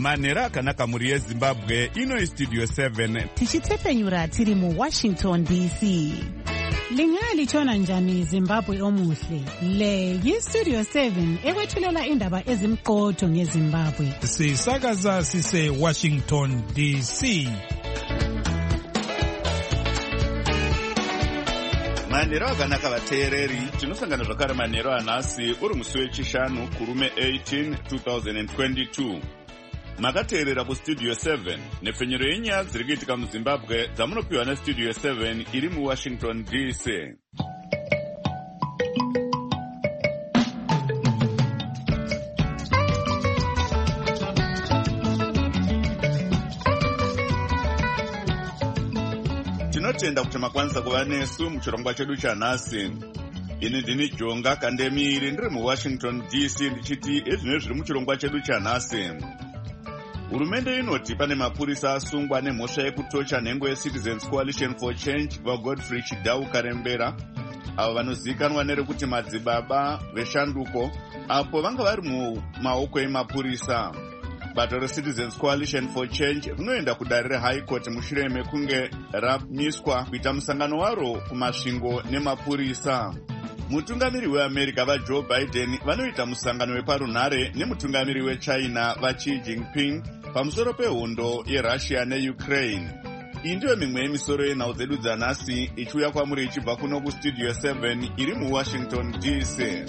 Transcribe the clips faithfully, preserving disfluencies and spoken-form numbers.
manhero akanaka muri yezimbabwe. Ino Studio seven tichitepfenyura tiri muWashington D C. Lingalitshona njani Zimbabwe omuhle? Le yiStudio seven ekwethulela indaba ezimqotho ngeZimbabwe. Sisakaza sise Washington D C. manhero akanaka vateereri, tinosangana zvakare manhero anhasi uri musi wechishanu kurume eighteen twenty twenty-two. Makateerera kuStudio seven nepfenyero yenyaya dziri kuitika muZimbabwe dzamunopiwa neStudio seven iri muWashington D C. Tinotenda kuti makwanisa kuva nesu muchirongwa chedu chanhasi. Ini ndini Jonga Kandemiri ndiri muWashington D C ndichiti ezvino zviri muchirongwa chedu chanhasi. Hurumende inoti pane mapurisa asungwa nemhosva yekutocha nhengo yeCitizens Coalition for Change vaGodfrey Chidau Karembera, avo vanozivikanwa nerekuti madzibaba veshanduko, apo vanga vari mumaoko emapurisa. Bato reCitizens Coalition for Change rinoenda kudare reHigh Court mushure mekunge ramiswa kuita musangano waro kumasvingo nemapurisa. Mutungamiri weAmerica vaJoe Biden vanoita musangano weparunhare nemutungamiri weChina vaXi Jinping pamusoro pehondo yeRussia neUkraine. Iyi ndiyo mimwe yemisoro yenhau dzedu dzanhasi ichiuya kwamuri ichibva kuno kuStudio seven iri muWashington D C.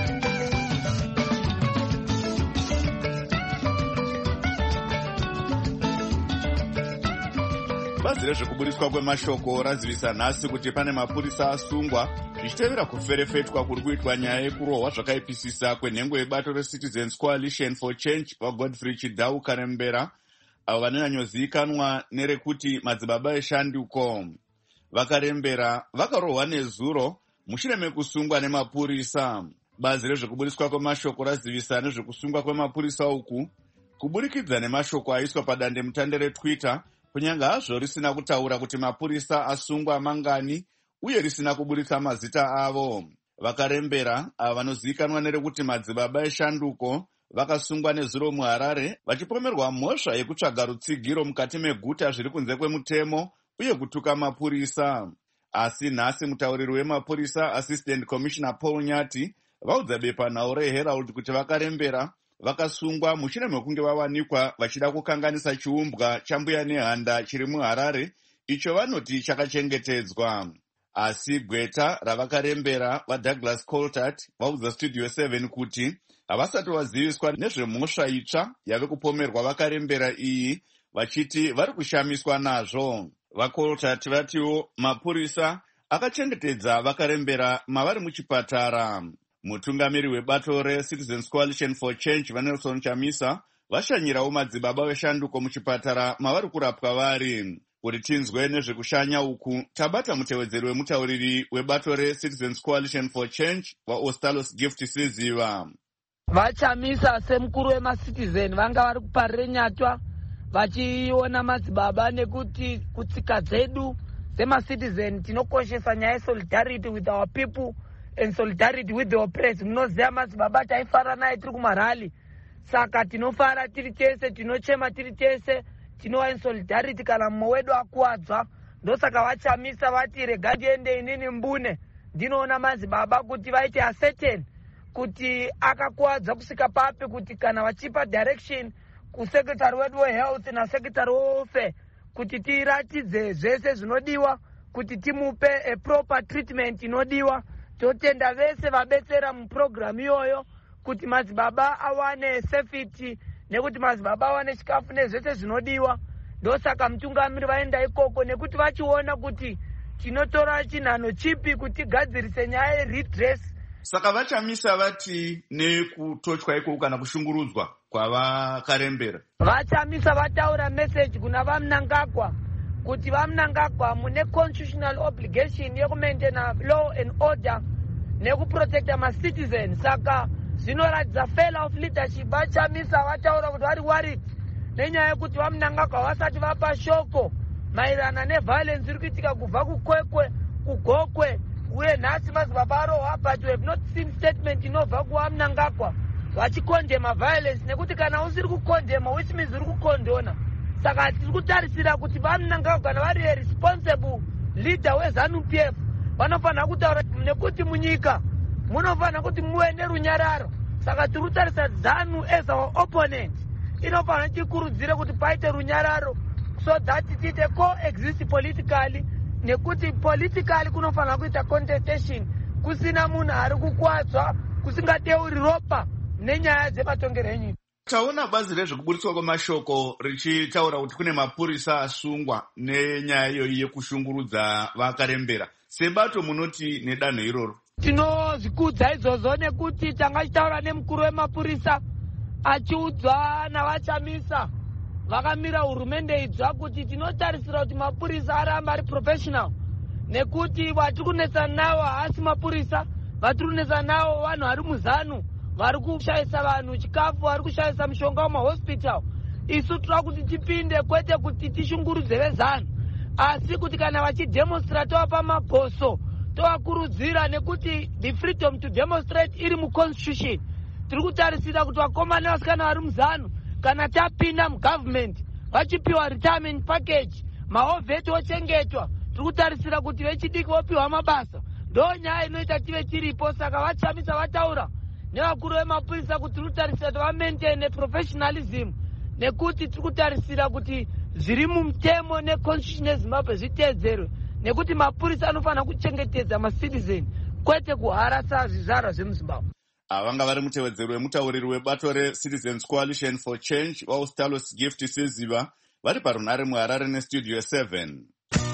Bazi rezvekuburiswa kwemashoko razivisa nhasi kuti pane mapurisa asungwa zvichitevera kuferefetwa kuri kuitwa nyaya yekurohwa zvakaipisisa kwenhengo yebato reCitizens Coalition for Change vaGodfrey Chidau Karembera, avo vanonyanyozivikanwa nerekuti madzibaba eshanduko. Vakarembera vakarohwa nezuro mushure mekusungwa nemapurisa. Bazi rezvekuburiswa kwemashoko razivisa nezvekusungwa kwemapurisa uku kuburikidza nemashoko aiswa padandemutande reTwitter, kunyanga hazvo risina kutaura kuti mapurisa asungwa mangani uye risina kuburitsa mazita avo. Vakarembera, ava vanozivikanwa nerekuti madzibaba eshanduko, vakasungwa nezuro muHarare vachipomerwa mhosva yekutsvaga rutsigiro mukati meguta zviri kunze kwemutemo uye kutuka mapurisa. Asi nhasi mutauriri wemapurisa Assistant Commissioner Paul Nyati vaudza bepanhau reHerald kuti Vakarembera vakasungwa mushure mekunge vawanikwa vachida kukanganisa chiumbwa chambuya nehanda chiri muHarare icho vanoti chakachengetedzwa. Asi gweta ravakarembera vaDouglas Coltart vaudza Studio seven kuti havasati vaziviswa nezvemhosva itsva yave kupomerwa vakarembera iyi, vachiti vari kushamiswa nazvo. VaColtart vatiwo mapurisa akachengetedza vakarembera mavari muchipatara. Mutungamiri webato reCitizens Coalition for Change vaNelson Chamisa vashanyirawo madzibaba veshanduko muchipatara mavari kurapwa vari. Kuti tinzwe nezvekushanya uku, tabata mutevedzeri wemutauriri webato reCitizens Coalition for Change vaOstalos Gift Siziva. VaChamisa semukuru wemaCitizen vanga vari kuparire nyatwa vachiona madzibaba nekuti kutsika dzedu dzemaCitizen tinokoshesa nyaya solidarity with our people and solidarity with the oppressed. Munoziva madzibaba taifara naye tiri kumarali, saka tinofara tiri tese, tinochema tiri tese, tinowa in solidarity kana mumwe wedu akuwadzwa. Ndosaka VaChamisa vati rega ndiende inini mbune ndinoona madzibaba kuti vaite ascertain kuti akakuwadza kusika papi, kuti kana vachipa direction kusekretary wedu wehealth nasekretary wewelfare kuti tiratidze zvese zvinodiwa kuti timupe a proper treatment inodiwa. Totenda vese vabetsera muprogramu iyoyo kuti madzibaba awane safety nekuti madzibaba awane chikafu nezvese zvinodiwa. Ndosaka mutungamiri vaenda ikoko nekuti vachiona kuti tinotora chinhano chipi kuti gadzirise nyaya yeredress. Saka VaChamisa vati nekutochwa ikoko kana kushungurudzwa kwavakarembera. VaChamisa vataura message kuna vaMnangagwa kuti vaMnangagwa mune constitutional obligation yekumaintaina law and order nekuprotecta macitizen. Saka zvinoratidza failure of leadership. VaChamisa vataura kuti vari worried nenyaya yekuti vaMnangagwa vasati vapa shoko maererano neviolence iri kuitika kubva kuKwekwe kuGokwe uye nhasi madzibaba arohwa, but we have not seen statement inobva kuvaMnangagwa. vachikondema violence, nekuti kana usiri kukondema which means uri kukondona. Saka tiri kutarisira kuti vananga kana vari responsible leader weZANU P F vanofanira kutaura, nekuti munyika munofanira kuti muve nerunyararo. Saka tiri kutarisa ZANU as our opponent inofanira tikurudzire kuti paite runyararo so that tiite coexist politically, nekuti politically kunofanira kuita contestation kusina munhu ari kukwadzwa, kusingateuri ropa nenyaya dzematongero enyika. Taona bazi rezvekuburitswa kwemashoko richitaura kuti kune mapurisa asungwa nenyaya iyoyi yekushungurudza vakarembera. Sebato munoti nedanho iroro? Tinozvikudza izvozvo nekuti tanga tichitaura nemukuru wemapurisa achiudzwa navachamisa vakamira hurumende idzwa kuti tinotarisira kuti mapurisa aramba ari professional, nekuti vatiri kunetsana navo haasi mapurisa, vatiri kunetsana navo vanhu vari muZANU vari kushayisa vanhu chikafu, vari kushayisa mishonga mumahospital. Isu tira kuti tipinde, kwete kuti tishungurudze veZANU, asi kuti kana vachidemonstrate wapa mabhoso tovakurudzira, nekuti the freedom to demonstrate iri muconstitution. Tiri kutarisira kuti vakomana vasikana vari muZANU kana tapinda mugovernment vachipiwa retirement package, mahovheti ochengetwa, tiri kutarisira kuti vechidiki vopiwa mabasa. Ndo nyaya inoita tive tiripo. Saka vachamisa vataura nevakuru vemapurisa kuti tiri kutarisira kuti vamaintaine professionalism, nekuti tiri kutarisira kuti zviri mumutemo neconstitution yeZimbabwe zviteedzerwe, nekuti mapurisa anofanira kuchengetedza macitizen kwete kuharasa zvizvarwa zvemuZimbabwe. Avanga vari mutevedzeri wemutauriri webato reCitizens Coalition for Change vaUstalos Gift Siziva vari parunare muHarare neStudio seven.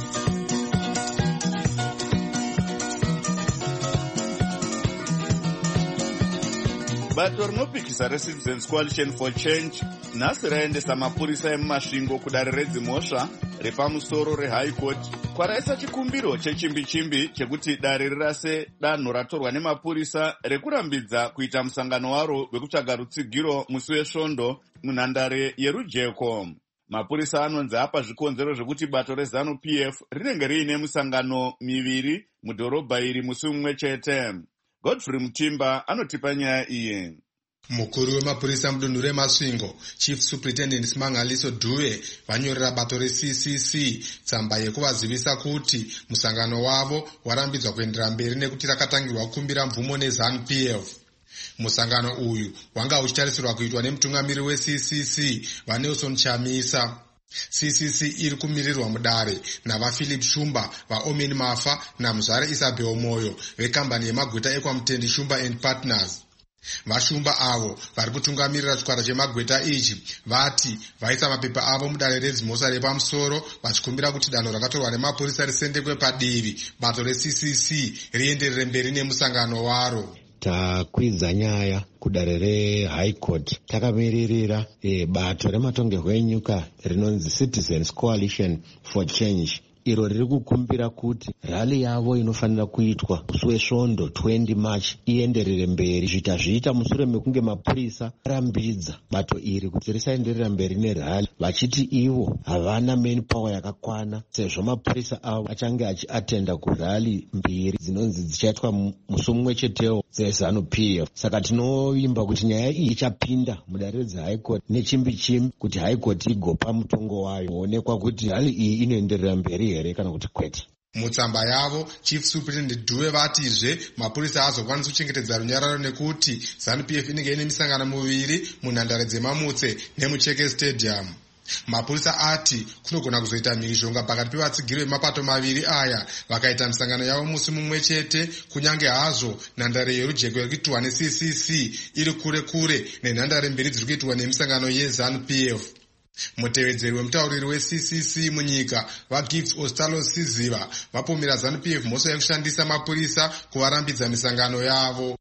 Bato rinopikisa reCitizens Coalition for Change nhasi raendesa mapurisa emumasvingo kudare redzimhosva repamusoro reHigh Court kwaraisa chikumbiro chechimbi-chimbi chekuti dare rirase danho ratorwa nemapurisa rekurambidza kuita musangano waro wekutsvaga rutsigiro musi wesvondo munhandare yerujeko. Mapurisa anonzi apa zvikonzero zvekuti bato reZANU P F rinenge riine musangano miviri mudhorobha iri musi mumwe chete. Godfrey Mutimba anotipa nyaya iyi. Mukuru wemapurisa mudunhu remasvingo Chief Superintendent Simangaliso Dube vanyorera bato reC C C tsamba yekuvazivisa kuti musangano wavo warambidzwa kuendera mberi nekuti rakatangirwa kukumbira mvumo neZANU P F. Musangano uyu wanga uchitarisirwa kuitwa nemutungamiri weC C C vaNelson Chamisa. C C C iri kumirirwa mudare navaPhilip Shumba, vaOmen Mafa naMuzvare Isabel Moyo vekambani yemagweta eKwaMutendi Shumba and Partners. Vashumba avo vari kutungamirira chikwata chemagweta ichi vati vaisa mapepa avo mudare redzimhosva repamusoro vachikumbira kuti danho rakatorwa nemapurisa risendekwe padivi bato reC C C rienderere mberi nemusangano waro. Takwidza nyaya kudare reHigh Court takamiririra e, bato rematongerwo enyika rinonzi Citizens Coalition for Change iro riri kukumbira kuti rali yavo inofanira kuitwa musi wesvondo twenty March ienderere mberi. Zvita zviita mushure mekunge mapurisa arambidza bato iri kuti risaenderera mberi nerali, vachiti ivo havana main power yakakwana sezvo mapurisa avo achange achiatenda kurali mbiri dzinonzi dzichaitwa musi mumwe chetewo dzeZANU P F. Saka tinovimba kuti nyaya iyi ichapinda mudare redzeHigh Court nechimbi-chimbi kuti High Court igopa mutongo wayo kuonekwa kuti hali iyi inoenderera mberi here kana kuti kwete. Mutsamba yavo Chief Superintendent Dube vatizve mapurisa azokwanisa kuchengetedza runyararo nekuti ZANU P F inenge ine misangano muviri munhandare dzemamutse nemucheke stadium. Mapurisa ati kunogona kuzoita mhizhonga pakati pevatsigiri vemapato maviri aya vakaita misangano yavo musi mumwe chete, kunyange hazvo nhandare yerujeko iri kuitwa neC C C iri kure kure nenhandare mbiri dziri kuitwa nemisangano yeZANU P F. Mutevedzeri wemutauriri weC C C munyika vaGift Ostalos Siziva vapomera ZANU P F mhosva yekushandisa mapurisa kuvarambidza misangano yavo.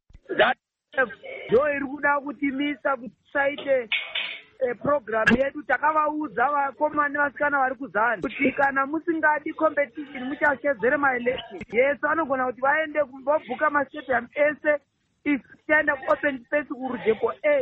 Ndo iri kuda kutimisa kuti tisaite program yedu. Takavaudza vakomana nevasikana vari kuZANU kuti kana musingadi competition muchachedzere maelection. Yesu anogona kuti vaende kumbobhuka mastadium ese isi tichaenda kuopen space kurujeko A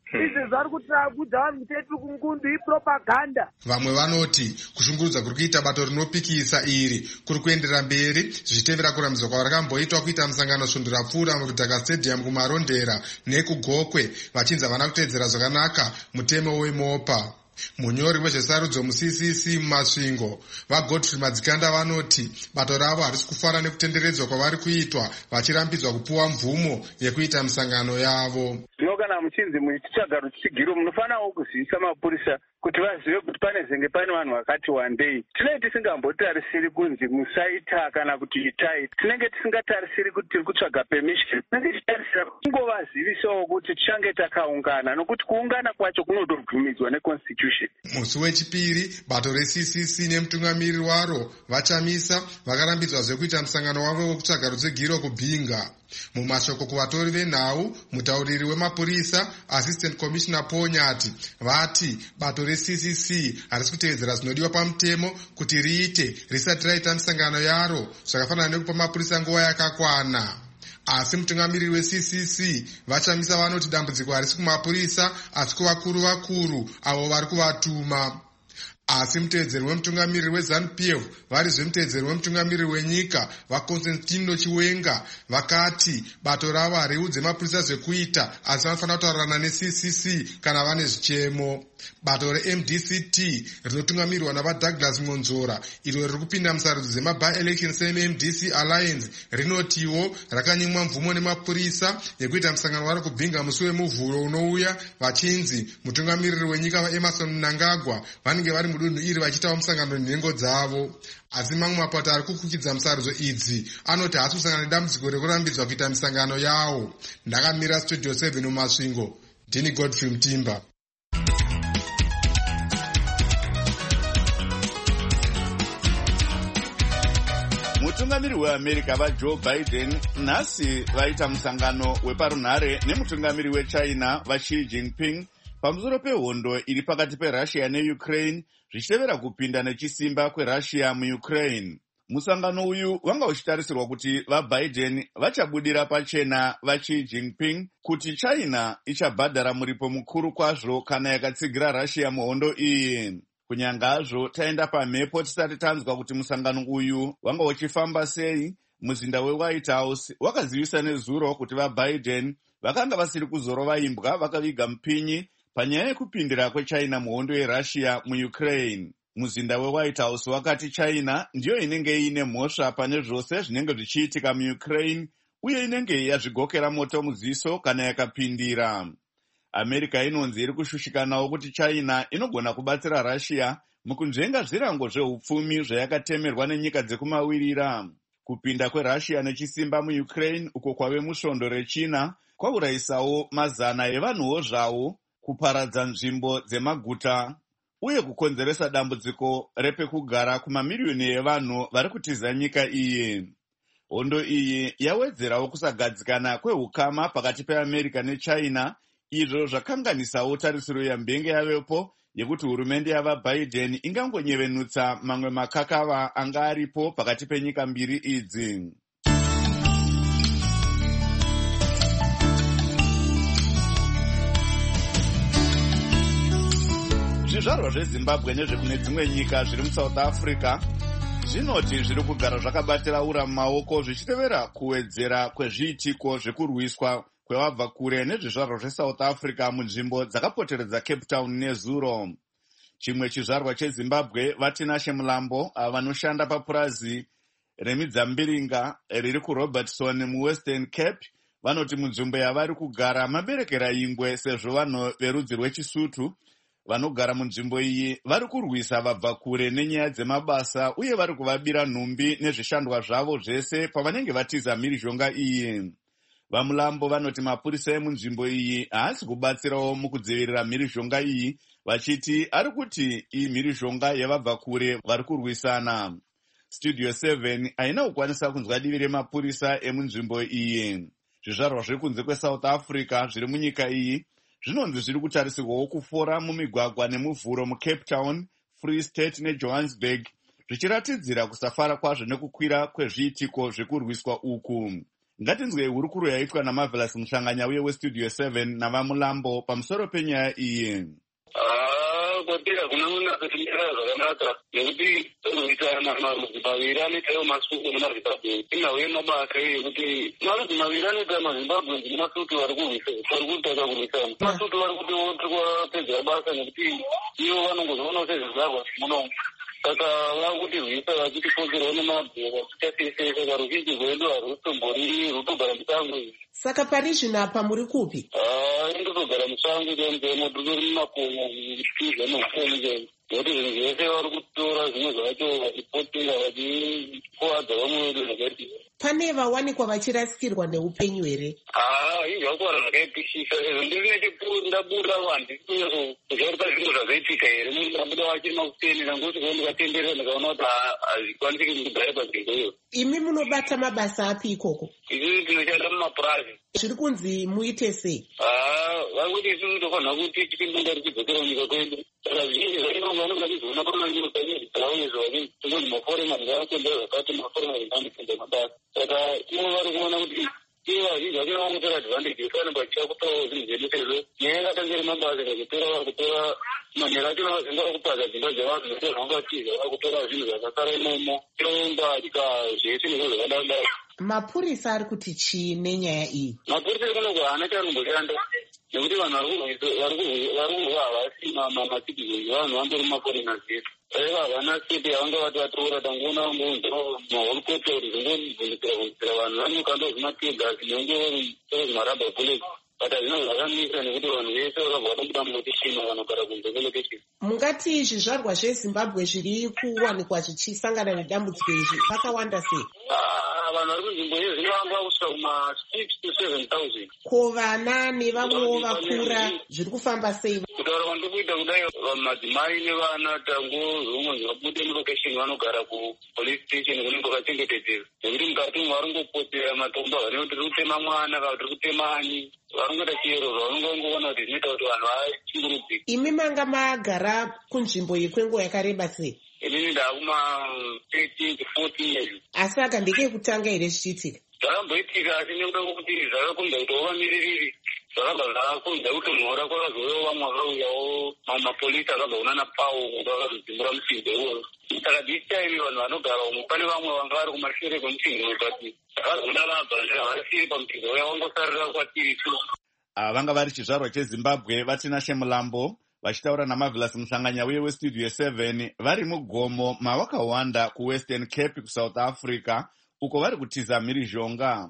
izvi zvari kutirakudza vanhu kuti etukungundu ipropaganda. Vamwe vanoti kushungurudza kuri kuita bato rinopikisa iri kuri kuendera mberi zvichitevera kurambizwa kwavarakamboitwa kuita musangano svundura pfuura murudhaka stadium kumarondera nekugokwe vachinzi havana kuteedzera zvakanaka mutemo wemopa. Munyori wezvesarudzo mu-C C C mumasvingo vaGodfrey Madzikanda vanoti bato ravo harisi kufara nekutenderedzwa kwavari kuitwa vachirambidzwa kupuwa mvumo yekuita misangano yavo. Zvino kana muchinzi muchitsvaga rutsigiro munofanawo kuzivisa mapurisa kuti vazive kuti pane zenge pane vanhu vakati wandei. Tinenge tisingambotarisiri kunzi musaita kana kuti itai. Tinenge tisingatarisiri kuti tiri kutsvaga permission. Tinenge tichitarisira kungovazivisawo kuti tichange takaungana nokuti kuungana kwacho kunotobvumidzwa neconstitution. Musi wechipiri bato re-C C C nemutungamiriri waro vachamisa vakarambidzwa zvekuita musangano wavo wekutsvaga rutsigiro kubhinga. Mumashoko kuvatori venhau mutauriri wemapurisa Assistant Commissioner Ponyati vati bato re-C C C harisi kuteedzera zvinodiwa pamutemo kuti riite risati raita misangano yaro zvakafanana nekupa mapurisa nguva yakakwana. Asi mutungamiriri we-C C C vachamisa vanoti dambudziko harisi kumapurisa asi kuvakuru vakuru avo vari kuvatuma. Asi mutevedzeri wemutungamiriri weZANU-P F varizve mutevedzeri wemutungamiriri wenyika vaConstantino Chiwenga vakati bato ravo hariudze mapurisa zvekuita asi vanofanira kutaurana ne-C C C kana vane zvichemo. Bato re-M D C T rinotungamirirwa navaDouglas Monzora iro riri kupinda musarudzo dzema-by-election se-M D C Alliance rinotiwo rakanyimwa mvumo nemapurisa yekuita musangano wari kubhinga musi wemuvhuro unouya vachinzi mutungamiriri wenyika vaEmerson Mnangagwa vanenge vari mudunhu iri vachiitawo musangano nenhengo dzavo. Asi mamwe mapato ari kukukidza musarudzo idzi anoti haasi kusangana nedambudziko rekurambidzwa kuita misangano yawo. Ndakamira Studio seven mumasvingo, ndini Godfrey Mutimba. Mutungamiriri weAmerica vaJoe Biden nhasi vaita musangano weparunhare nemutungamiriri weChina vaXi Jinping pamusoro pehondo iri pakati peRussia neUkraine zvichitevera kupinda nechisimba kweRussia muUkraine. Musangano uyu wanga uchitarisirwa kuti vaBiden vachabudira pachena vaXi Jinping kuti China ichabhadhara muripo mukuru kwazvo kana yakatsigira Russia muhondo iyi. Kunyangazvo taenda pamhepo tisati tanzwa kuti musangano uyu wanga uchifamba sei, muzinda weWhite House wakazivisa nezuro kuti vaBiden vakanga vasiri kuzorova imbwa vakaviga mupinyi panyaya yekupindira kweChina muhondo yeRussia muUkraine. Muzinda weWhite House wakati China ndiyo inenge iine mhosva pane zvose zvinenge zvichiitika muUkraine uye inenge yazvigokera moto muziso kana yakapindira. America inonzi iri kushushikanawo kuti China inogona kubatsira Russia mukunzvenga zvirango zveupfumi zvayakatemerwa nenyika dzekumawirira. Kupinda kweRussia nechisimba muUkraine uko kwave musvondo rechina kwaurayisawo mazana evanhuwo zvavo, kuparadza nzvimbo dzemaguta uye kukonzeresa dambudziko repekugara kumamiriyoni evanhu vari kutiza nyika iyi. Hondo iyi yawedzerawo kusagadzikana kwehukama pakati peAmerica neChina, izvo zvakanganisawo tarisiro yambenge yavepo yekuti hurumende yavaBiden ingangonyevenutsa mamwe makakava anga aripo pakati penyika mbiri idzi. Zvizvarwa zveZimbabwe nezvekune dzimwe nyika zviri muSouth Africa zvinoti zviri kugara zvakabatira ura mumaoko zvichitevera kuwedzera kwezviitiko zvekurwiswa kwevabva kure nezvizvarwa zveSouth Africa munzvimbo dzakapoteredza Cape Town nezuro. Chimwe chizvarwa cheZimbabwe vaTinashe Mulambo vanoshanda papurazi remidzambiringa riri kuRobertson muWestern Cape vanoti munzvimbo yavari kugara maberekera ingwe sezvo vanhu verudzi rwechisutu vanogara munzvimbo iyi vari kurwisa vabva kure nenyaya dzemabasa uye vari kuvabira nhumbi nezvishandwa zvavo zvese pavanenge vatiza mhirizhonga iyi. VaMulambo vanoti mapurisa emunzvimbo iyi haasi kubatsirawo mukudzivirira mhirizhonga iyi vachiti ari kuti iyi mhirizhonga yavabva kure vari kurwisana. Studio seven haina kukwanisa kunzwa divi remapurisa emunzvimbo iyi. Zvizvarwa zvekunze kweSouth Africa zviri munyika iyi zvinonzi zviri kutarisirwawo kufora mumigwagwa nemuvhuro muCape Town, Free State neJohannesburg zvichiratidzira kusafara kwazvo nekukwira kwezviitiko zvekurwiswa uku. Ngatinzwe hurukuro yaitwa naMarvelous Mushanganya uye weStudio seven navamulambo pamusoro penyaya iyi. Kwatira kunoona kuti ndira zvakanaka nekuti unoitana marudzi maviri anoitawo masuku nemazimbabwe inawe mabasa ekuti marudzi maviri anoita mazimbabwe nemasuku vari kurwisa vari kutaka kurwisana masuku vari kuti kwapedzera basa nekuti ivo vanongozoona sezvizvarwa munomu saka vakutirwisa vachitipokerwa nemabhero vachitatisesa saka ruzhinji rwedu harutombori rutogara musango. Saka pari zvino apa muri kupi? Ndotogara musango kenzemo turi mumakomo zvitizva noufoni kenzemo nokuti zvinhu zvese vari kutora zvimwe zvacho vachipotera vachikuwadza vamwe vedu zvakati. Pane vawanikwa vachirasikirwa neupenyu here? haa izvakuwara zvakaipisisa sezvo ndiri nechekundabuda handisi kuzvaruka zvinhu zvazaitika here ndabuda wachiri makutenera ngokuti ko ndikatenderera ndikaona kuti hazvikwanisi kuti ndigare panzvimbo iyo. Imi munobata mabasa api ikoko? Isusu tinoshanda mumapurazi. Zviri kunzi muite sei? haa vari kuti isusu tofanira kuti tipinda tichidzokera munyika kwedu saka zvizhinji zvacho vanonga tizoona pamanjiro kanyiri dzavauyezva vachii tinonzi maforema ndaakuenda zvakati maforema zvandipinda mabasa saka ivo vari kuona kuti ivo vazhinji vacho vangotora advantage yekufanira vachiya kutorawo zvinhu zvedu sezvo nyaya yakatangere mabasa kakutora vari kutora manhero acho navazinga vari kupaza dzimba dzevanhu nokuti zvangatiza vari kutora zvinhu zvakasara imomo iromba ika zvese nezvo zvakadadai. Mapurisa ari kuti chii nenyaya iyi? Mapurisa ekunoku haana chanomboshanda nekuti vanhu vari kurwa havasi macitizens vanhu vandori maforeigners yesu aiva havana state yavanga vati vatora tangoona vangounzwa maholokota kuti zvingomvunzikira vunzikira vanhu vanokanda zvimategasi nenge maraba bullets but hazvina zvakamisa nekuti vanhu vese vakabva vatobuda mulokeshini vanogara kunze kwelokeshini. Mungati zvizvarwa zveZimbabwe zviri kuwanikwa zvichisangana nedambudziko izvi vakawanda sei? Vanhu vari kunzvimbo iyo zvinovanga kusvika kuma six to seven thousand. Ko vana nevamwewo vakura zviri kufamba sei? Kutaura kwandiri kuita kudai madzimai nevana tango zvomwe zvabude mulokeshini vanogara kupolice station kunenge kwakachengetedzeka nekuti mukati vari ngopotera matombo vanenge tiri kutema mwana kana tiri kutema ani varongoita chiyero zvavanongoona kuti zvinoita kuti vanhu vachingurudzi. Imi manga magara kunzvimbo iyi kwenguva yakareba sei? Inini ndaakuma thirteen to fourteen years. Asi aka ndekei kutanga here zvichiitika? Zvakamboitika asi nekuda kwekuti zvakakonza kuti wavamiririri zvakabva zvakakonza kuti mhora kwakazouyawo vamwe vakauyawo mapolisi akabva kunana pawo vakazodzimura mutsinze iwoyo saka this time vanhu vanogara umo pane vamwe vanga vari kumashure kwemutsinze but vakazoda vabva havasiri pamutsinze uya vangosarira kwatiri tu. Vanga vari chizvarwa cheZimbabwe vatinashe mulambo vachitaura naMarvelous Mushanganya uye weStudio seven vari mugomo mavakawanda kuWestern Cape kuSouth Africa uko vari kutiza mhirizhonga.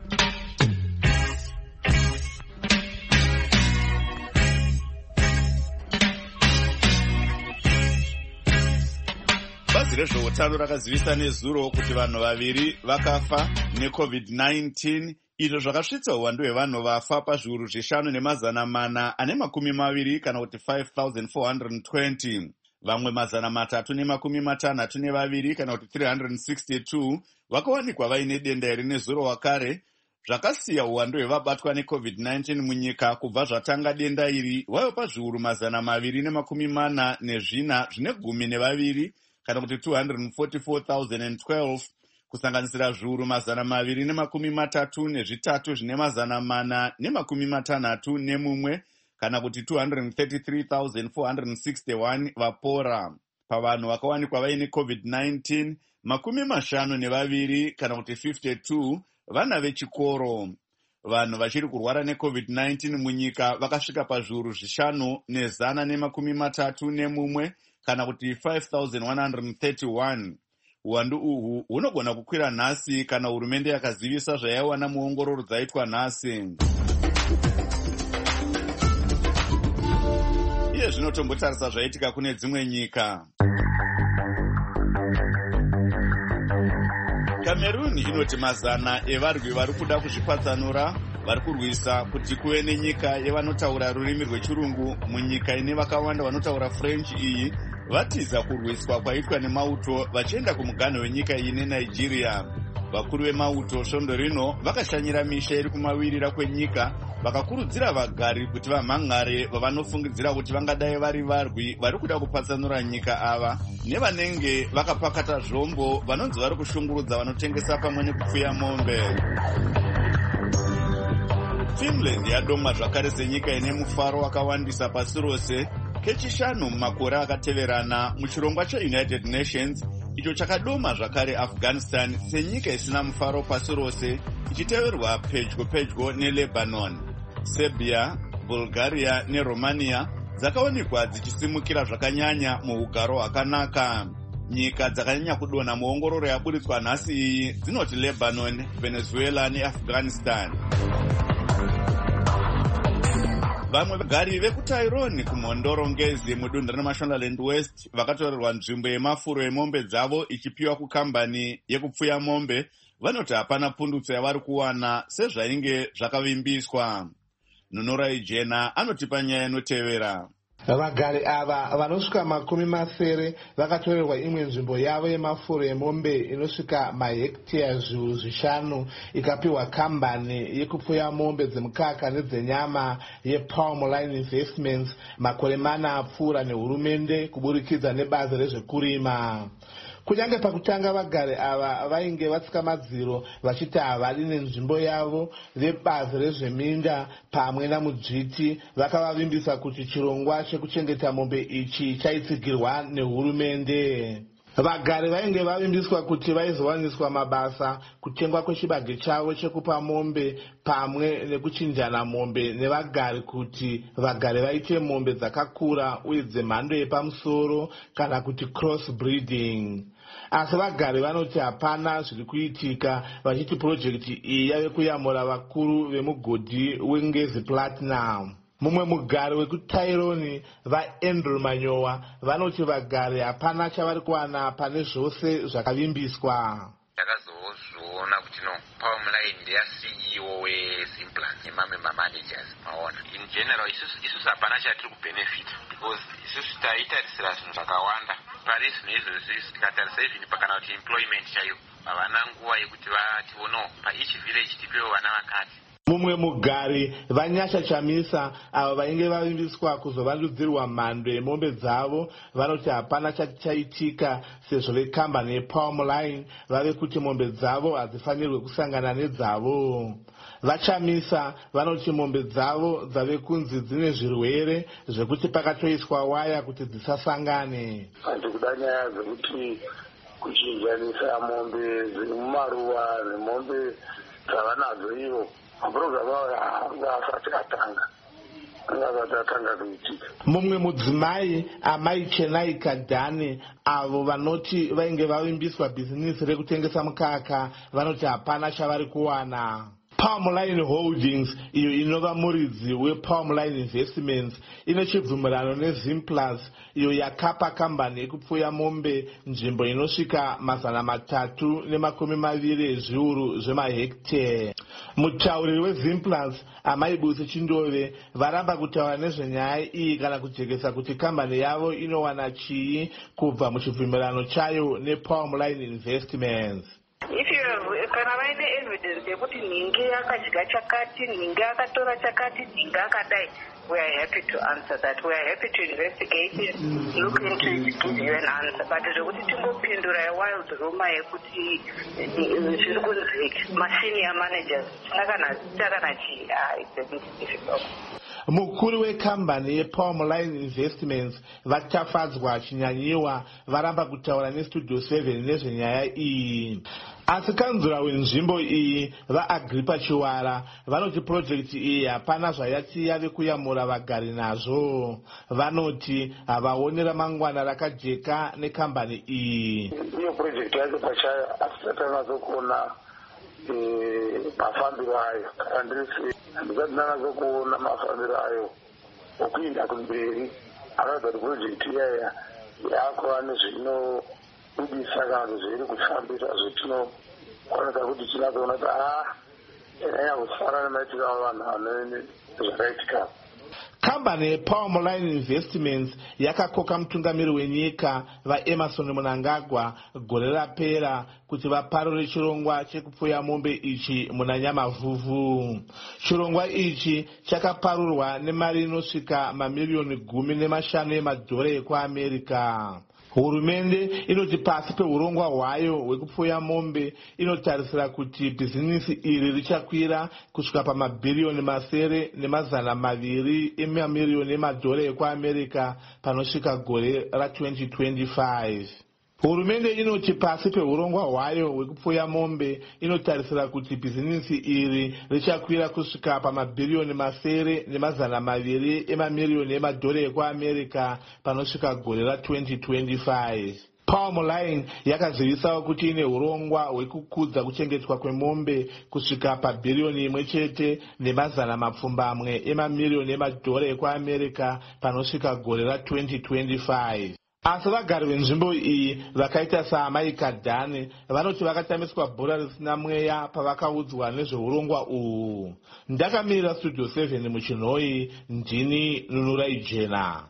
Bazi rezveutano rakazivisa nezuro kuti vanhu vaviri vakafa necovid nineteen izvo zvakasvitsa uwandu hwevanhu vafa pazviuru zvishanu nemazana mana ane makumi maviri kana kuti five thousand four hundred twenty. Vamwe mazana matatu nemakumi matanhatu nevaviri kana kuti three hundred sixty-two vakawanikwa vaine denda iri nezuro wakare, zvakasiya uwandu hwevabatwa necovid nineteen munyika kubva zvatanga denda iri vayo pazviuru mazana maviri nemakumi mana nezvina zvine gumi nevaviri kana kuti two hundred forty-four thousand twelve kusanganisira zviuru mazana maviri nemakumi matatu nezvitatu zvine mazana mana nemakumi matanhatu nemumwe kana kuti two hundred thirty-three thousand four hundred sixty-one vapora. Pavanhu vakawanikwa vaine covid nineteen makumi mashanu nevaviri kana kuti fifty-two vana vechikoro. Vanhu vachiri kurwara necovid nineteen munyika vakasvika pazviuru zvishanu nezana nemakumi matatu nemumwe kana kuti five thousand one hundred thirty-one. Uwandu uhu hunogona kukwira nhasi kana hurumende yakazivisa zvayaiwana muongororo dzaitwa nhasi. Iye zvinotombotarisa zvaitika kune dzimwe nyika. Cameroon inoti mazana evarwi vari kuda kuzvipatsanura vari kurwisa kuti kuve nenyika yevanotaura rurimi rwechirungu munyika ine vakawanda vanotaura French iyi vatiza kurwiswa kwaitwa nemauto vachienda kumuganho wenyika iyi neNigeria. Vakuru vemauto svondo rino vakashanyira misha iri kumawirira kwenyika vakakurudzira vagari kuti vamhan'are vavanofungidzira kuti vangadai vari varwi vari kuda kupatsanura nyika ava nevanenge vakapakata zvombo vanonzi vari kushungurudza vanotengesa pamwe nekupfuya mombe. Finland yadomwa zvakare senyika ine mufaro wakawandisa pasi rose kechishanu mumakore akateverana muchirongwa cheUnited Nations, icho chakadoma zvakare Afghanistan senyika isina mufaro pasi rose, ichiteverwa pedyo pedyo neLebanon. Serbia, Bulgaria neRomania dzakaonekwa dzichisimukira zvakanyanya muugaro hwakanaka. Nyika dzakanyanya kudonha muongororo yaburitswa nhasi iyi dzinoti Lebanon, Venezuela neAfghanistan. Vamwe vagari vekutyrone kumhondorongezi mudunhu reMashonaland West vakatorerwa nzvimbo yemafuro emombe dzavo ichipiwa kukambani yekupfuya mombe vanoti hapana pundutso yavari kuwana sezvainge zvakavimbiswa. Nunorai Jena anotipa nyaya inotevera. Vagari ava vanosvika makumi masere vakatorerwa imwe nzvimbo yavo yemafuro emombe inosvika mahekteya zviuru zvishanu ikapiwa kambani yekupfuya mombe dzemukaka nedzenyama yePalmline Investments makore mana apfuura nehurumende kuburikidza nebazi rezvekurima. Kunyange pakutanga vagari ava vainge vatsika madziro vachiti havadi nenzvimbo yavo, vebazi rezveminda pamwe namudzviti vakavavimbisa kuti chirongwa chekuchengeta mombe ichi chaitsigirwa nehurumende. Vagari vainge vavimbiswa kuti vaizowaniswa mabasa, kutengwa kwechibage chavo chekupa mombe pamwe nekuchinjana mombe nevagari kuti vagari vaite mombe dzakakura uye dzemhando yepamusoro kana kuti cross breeding. Asi vagari vanoti hapana zviri kuitika, vachiti purojekiti iyi yave kuyamura vakuru vemugodhi weNgezi Platinum. Mumwe mugari wekutyrone vaAndrew Manyowa vanoti vagari hapana chavari kuwana pane zvose zvakavimbiswa. Takazozviona kuti no Palmline ndeya C E O weZimpla nemamwe mamanagers maona. In general isusu hapana chatiri kubenefit because isusu taitarisira zvinhu zvakawanda. Paris nezvozvi tikatarisa izvini pakana kuti employment chayo havana nguva yekuti vationo pa each village tipewo vana vakati. Mumwe mugari Vanyasha Chamisa ava vainge vavimbiswa kuzovandudzirwa mhando yemombe dzavo vanoti hapana chaitika sezvo vekambani yePalmline vave kuti mombe dzavo hadzifanirwe kusangana nedzavo. Vachamisa vanoti mombe dzavo dzave kunzi dzine zvirwere zvekuti pakatoiswa waya kuti dzisasangane. Handikuda nyaya dzekuti kuchinjanisa mombe dziri mumaruwa nemombe dzavanadzo ivo. Mumwe mudzimai Amai Chenai Kadhani avo vanoti vainge vavimbiswa bhizinisi rekutengesa mukaka vanoti hapana chavari kuwana. Palmline Holdings, iyo inova muridzi wePalmline Investments, ine chibvumirano neZimplus, iyo yakapa kambani yekupfuya mombe nzvimbo inosvika mazana matatu nemakumi maviri ezviuru zvemahektere. Mutauriri weZimplus, Amai Busi Chindove, varamba kutaura nezvenyaya iyi kana kujekesa kuti kambani yavo inowana chii kubva muchibvumirano chayo nePalmline Investments. If you have kana vaine evidence yekuti ningi yakadya chakati, ningi akatora chakati, ningi akadai, we are happy to answer that. We are happy to investigate it, look into it, give you an answer. But zvekuti tingopindura yewild rumor yekuti zviri kunzi masenior managers takana takana chi, it's a bit difficult. Mukuru wekambani yePalmline Investments vatafadzwa chinyanyiwa varamba kutaura neStudio seven nezvenyaya iyi. Asi kanzura wenzvimbo iyi vaAgripa Chiwara vanoti purojekiti iyi hapana zvayati yave kuyamura vagari nazvo. Vanoti havaoni ramangwana rakajeka nekambani iyi. Iyo purojekiti yacho pachayo hatisati tanazokuona mafambiro ayo. Handisati ndanazokuona mafambiro ayo okuinda kumberi. Akaita kuti purojekiti iyaya yakuva nezvinobudisa kana kuti zviri kufambisa zvetinokwanisa kuti tinazoona kuti haa yanyanya kusara nemaitika avanhu vanene zvakaitika. Kambani yePalmline Investments yakakoka mutungamiri wenyika vaEmerson Mnangagwa gore rapera kuti vaparure chirongwa chekupfuya mombe ichi muna Nyamavhuvhu. Chirongwa ichi chakaparurwa nemari inosvika mamiliyoni gumi nemashanu emadhora ekuAmerika. Hurumende inoti pasi peurongwa hwayo hwekupfuya mombe inotarisira kuti bhizinisi iri richakwira kusvika pamabhiriyoni masere nemazana maviri emamiriyoni emadhora ekuamerica panosvika gore ra-twenty twenty-five. Hurumende inoti pasi peurongwa hwayo hwekupfuya mombe inotarisira kuti bhizinisi iri richakwira kusvika pamabhiriyoni masere nemazana maviri emamiriyoni emadhora ekuamerica panosvika gore ra-twenty twenty-five. Palm Line yakazivisawo kuti ine urongwa hwekukudza kuchengetwa kwemombe kusvika pabhiriyoni imwe chete nemazana mapfumbamwe emamiriyoni emadhora ekuamerica panosvika gore ra-twenty twenty-five. Asi vagari venzvimbo iyi vakaita saamai Kadhani vanoti vakatamiswa bhora risina mweya pavakaudzwa nezveurongwa uhu. Ndakamirira Studio seven muchinhoi, ndini Nunurai Jena.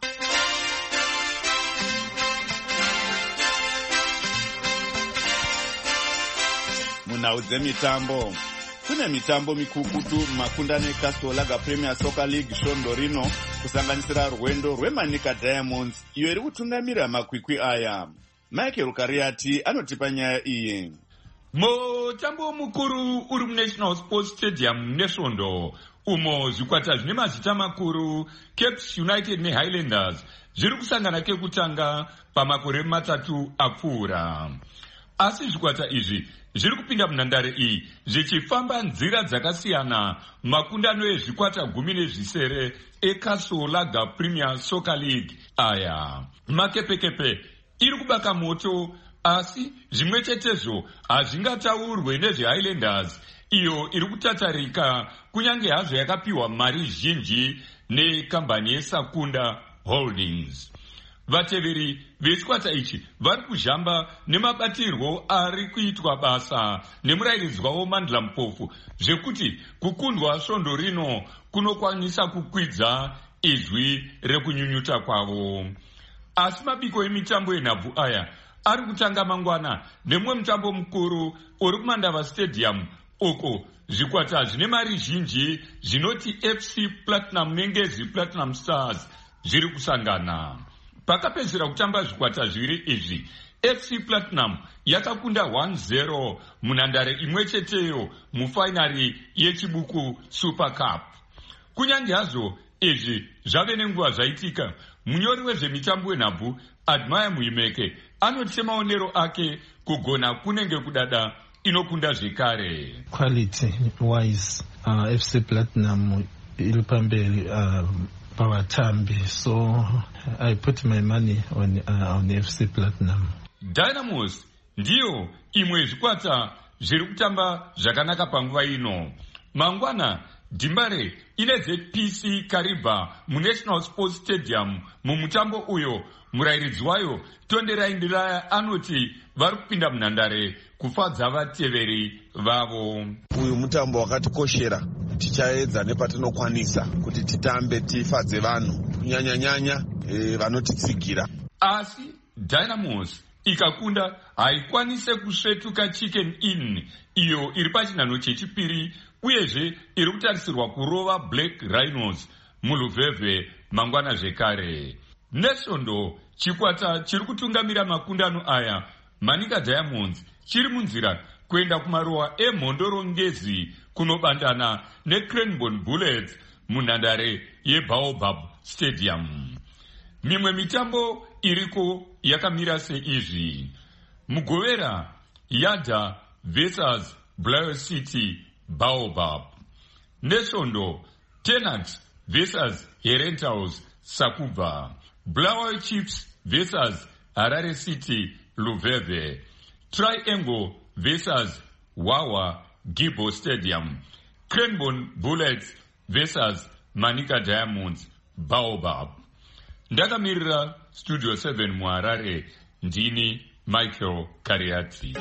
Munhau dzemitambo. Kune mitambo mikukutu mumakundano eCastle Lager Premier Soccer League svondo rino, kusanganisira rwendo rweManika Diamonds iyo iri kutungamira makwikwi aya. Michael Kariati anotipa nyaya iyi. Mutambo mukuru uri muNational Sports Stadium nesvondo, umo zvikwata zvine mazita makuru Capes United neHighlanders zviri kusangana kekutanga pamakore matatu apfuura. Asi zvikwata izvi zviri kupinda munhandare iyi zvichifamba nzira dzakasiyana makundano ezvikwata gumi nezvisere eCastle Lager Premier Soccer League aya. Makepekepe iri kubaka moto, asi zvimwe chetezvo hazvingataurwe nezveHighlanders iyo iri kutatarika kunyange hazvo yakapiwa mari zhinji nekambani yeSakunda Holdings. Vateveri vechikwata ichi vari kuzhamba nemabatirwo ari kuitwa basa nemurairidzi wavo Mandla Mpofu zvekuti kukundwa svondo rino kunokwanisa kukwidza izwi rekunyunyuta kwavo. Asi mabiko emitambo enhabvu aya ari kutanga mangwana nemumwe mutambo mukuru uri kuMandava Stadium, uko zvikwata zvine mari zhinji zvinoti F C Platinum nengezi Platinum Stars zviri kusangana. Pakapedzera kutamba zvikwata zviri izvi, F C Platinum yakakunda one zero munhandare imwe cheteyo mufainari yechibuku Super Cup. Kunyange hazvo izvi zvave nenguva zvaitika, munyori wezvemitambo wenhabvu Admire Muimeke anoti semaonero ake kugona kunenge kudada inokunda zvekare. Quality wise, uh, F C Platinum iri pamberi uh, pavatambi, so I put my money on uh, on F C Platinum. Dynamos ndiyo imwe zvikwata zviri kutamba zvakanaka panguva ino. Mangwana Dimbare inedze P C Kariba muNational Sports Stadium mumutambo uyo. Murairidzi wayo Tonderai Ndiraya anoti vari kupinda munhandare kufadza vateveri vavo. Uyu mutambo wakatikoshera, tichaedza nepatinokwanisa kuti titambe tifadze vanhu kunyanya nyanya e, vanotitsigira. Asi Dynamos ikakunda haikwanise kusvetuka Chicken Inn iyo iri pachinhano chechipiri, uyezve iri kutarisirwa kurova Black Rhinos muluvhevhe mangwana zvekare. Nesvondo chikwata chiri kutungamira makundano aya, Manika Diamonds chiri munzira kuenda kumaruwa emhondorongezi kunobandana neCranbourne Bullets munhandare yeBaobab Stadium. Mimwe mitambo iriko yakamira seizvi: Mugovera Yadha versus Blair City Baobab. Nesvondo Tenant versus Herentals Sakubva. Blair Chiefs versus Harare City Luveve. Triangle versus Wawa Gibo Stadium. Cranbourne Bullets versus Manika Diamonds Baobab. Ndakamirira Studio seven muHarare, ndini Michael Kariati.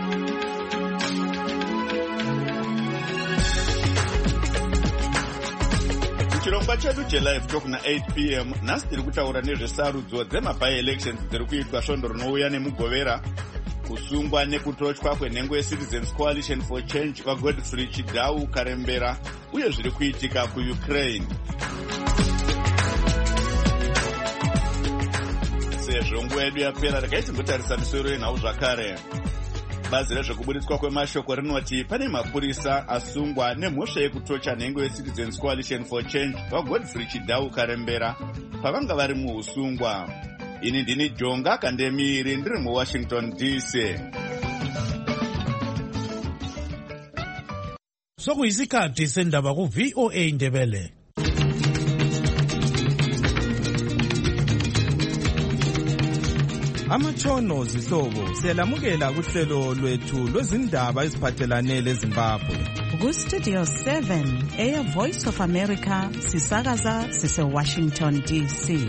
Chirongwa chedu chelive talk na eight p m nhasi tiri kutaura nezvesarudzo dzemaby elections dziri kuitwa svondo rinouya nemugovera, kusungwa nekutotywa kwenhengo yeCitizens Coalition for Change vaGodfrey Chidau Karembera, uye zviri kuitika kuUkraine. sezvo nguva yedu yapera rekaiti ngotarisa misoro yenhau zvakare. Bazi rezvekuburitswa kwemashoko rinoti pane mapurisa asungwa nemhosva yekutocha nhengo yeCitizens Coalition for Change vaGodfrey Chidau Karembera pavanga vari muusungwa. Ini ndini Jonga Kandemiri ndiri muWashington D C. Sokuyisikhathi sendaba ku V O A Ndebele. Amatshono zihlobo siyalamukela kuhlelo lwethu lwezindaba eziphathelane leZimbabwe. Ku Studio seven eya Voice of America sisakaza sise Washington D C.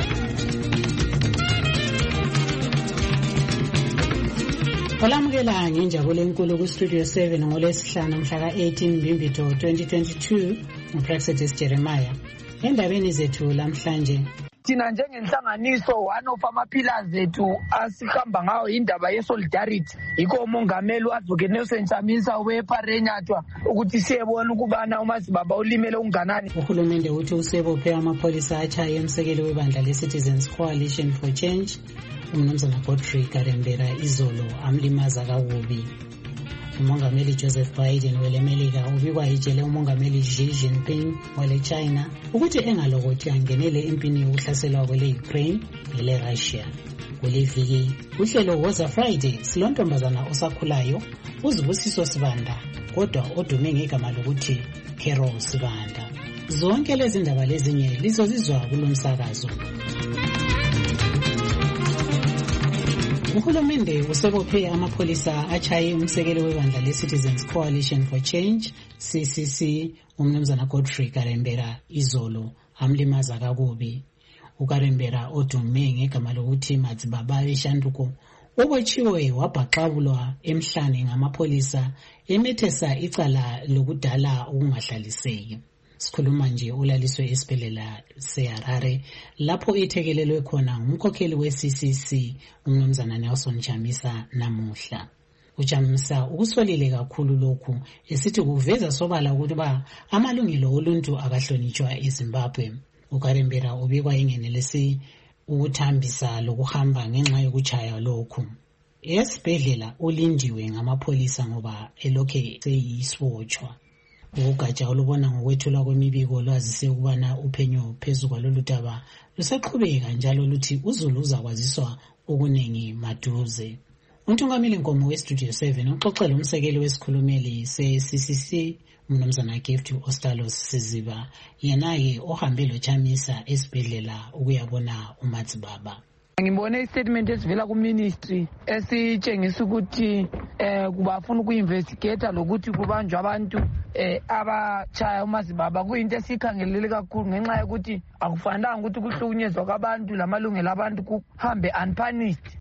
Olamukela nginjabule enkulu ku Studio seven ngolesihlanu mhla ka eighteen Mbimbito twenty twenty-two uPrexidis Jeremiah. Endabeni zethu lamhlanje thina njengenhlanganiso one of ama-pillars ethu asihamba ngawo indaba ye-solidarity yikho umongameli u-advocate Nelson Chamisa wePharenyatwa ukuthi siyebona ukubana umazibaba ulimele unganani. Uhulumende uthi usebophe amapholisa achaye emsekeli webandla le-Citizens Coalition for Change umnumzana Godfrey Karembera izolo amlimaza kakubi. Umongameli Joseph Biden welemelika ubikwa ijele umongameli Xi Jinping wale China ukuthi engalokothi angenele impini yokuhlaselwa kwele Ukraine nele Russia. Kuleviki uhlelo Woza Friday silontombazana osakhulayo uzibusiso Sibanda kodwa odume ngegama lokuthi Carol Sibanda. Zonke lezi ndaba lezinye lizozizwa kulomsakazo. Uhulumende usebophe amapholisa achaye umsekeli webandla le-Citizens Coalition for Change C C C umnumzana Godfrey Karembera izolo amlimaza kakubi. ukarembera odume ngegama lokuthi Mazibaba Eshanduko obotshiwe wabhaqabulwa emhlane ngamapholisa emethesa icala lokudala ukungahlaliseki. Sikhuluma nje ulaliswe esibhedlela seHarare lapho ethekelelwe khona ngumkhokheli we-C C C umnumzana Nelson Chamisa namuhla. uJamisa ukusolile kakhulu lokhu esithi kuveza sobala ukuba amalungelo oluntu akahlonitshwa eZimbabwe. uKarembera ubikwa ingenelesi ukuthambisa lokuhamba ngenxa yokuchaya lokhu. Esibhedlela ulindiwe ngamapholisa ngoba elokhe seyisibotshwa. Ugatsha olubona ngokwethulwa kwemibiko lwazise ukubana uphenyo phezu kwalolu daba lusaqhubeka njalo luthi uzulu uzakwaziswa okuningi maduze. Untungameli Nkomo we-Studio seven uxoxela umsekeli wesikhulumeli se-C C C umnumzana Gift Ostalos Siziba yena-ke ohambe loChamisa esibhedlela ukuyabona uMazibaba. Ngibone istatement esivela ku-ministry esitshengisa ukuthi eh kubafuna uku-investigate lokuthi kubanjwa abantu eh abachaya uMazibaba kuyinto esikhangelele kakhulu ngenxa yokuthi akufanelanga ukuthi kuhlukunyezwa kwabantu lamalungelo abantu kuhambe unpunished.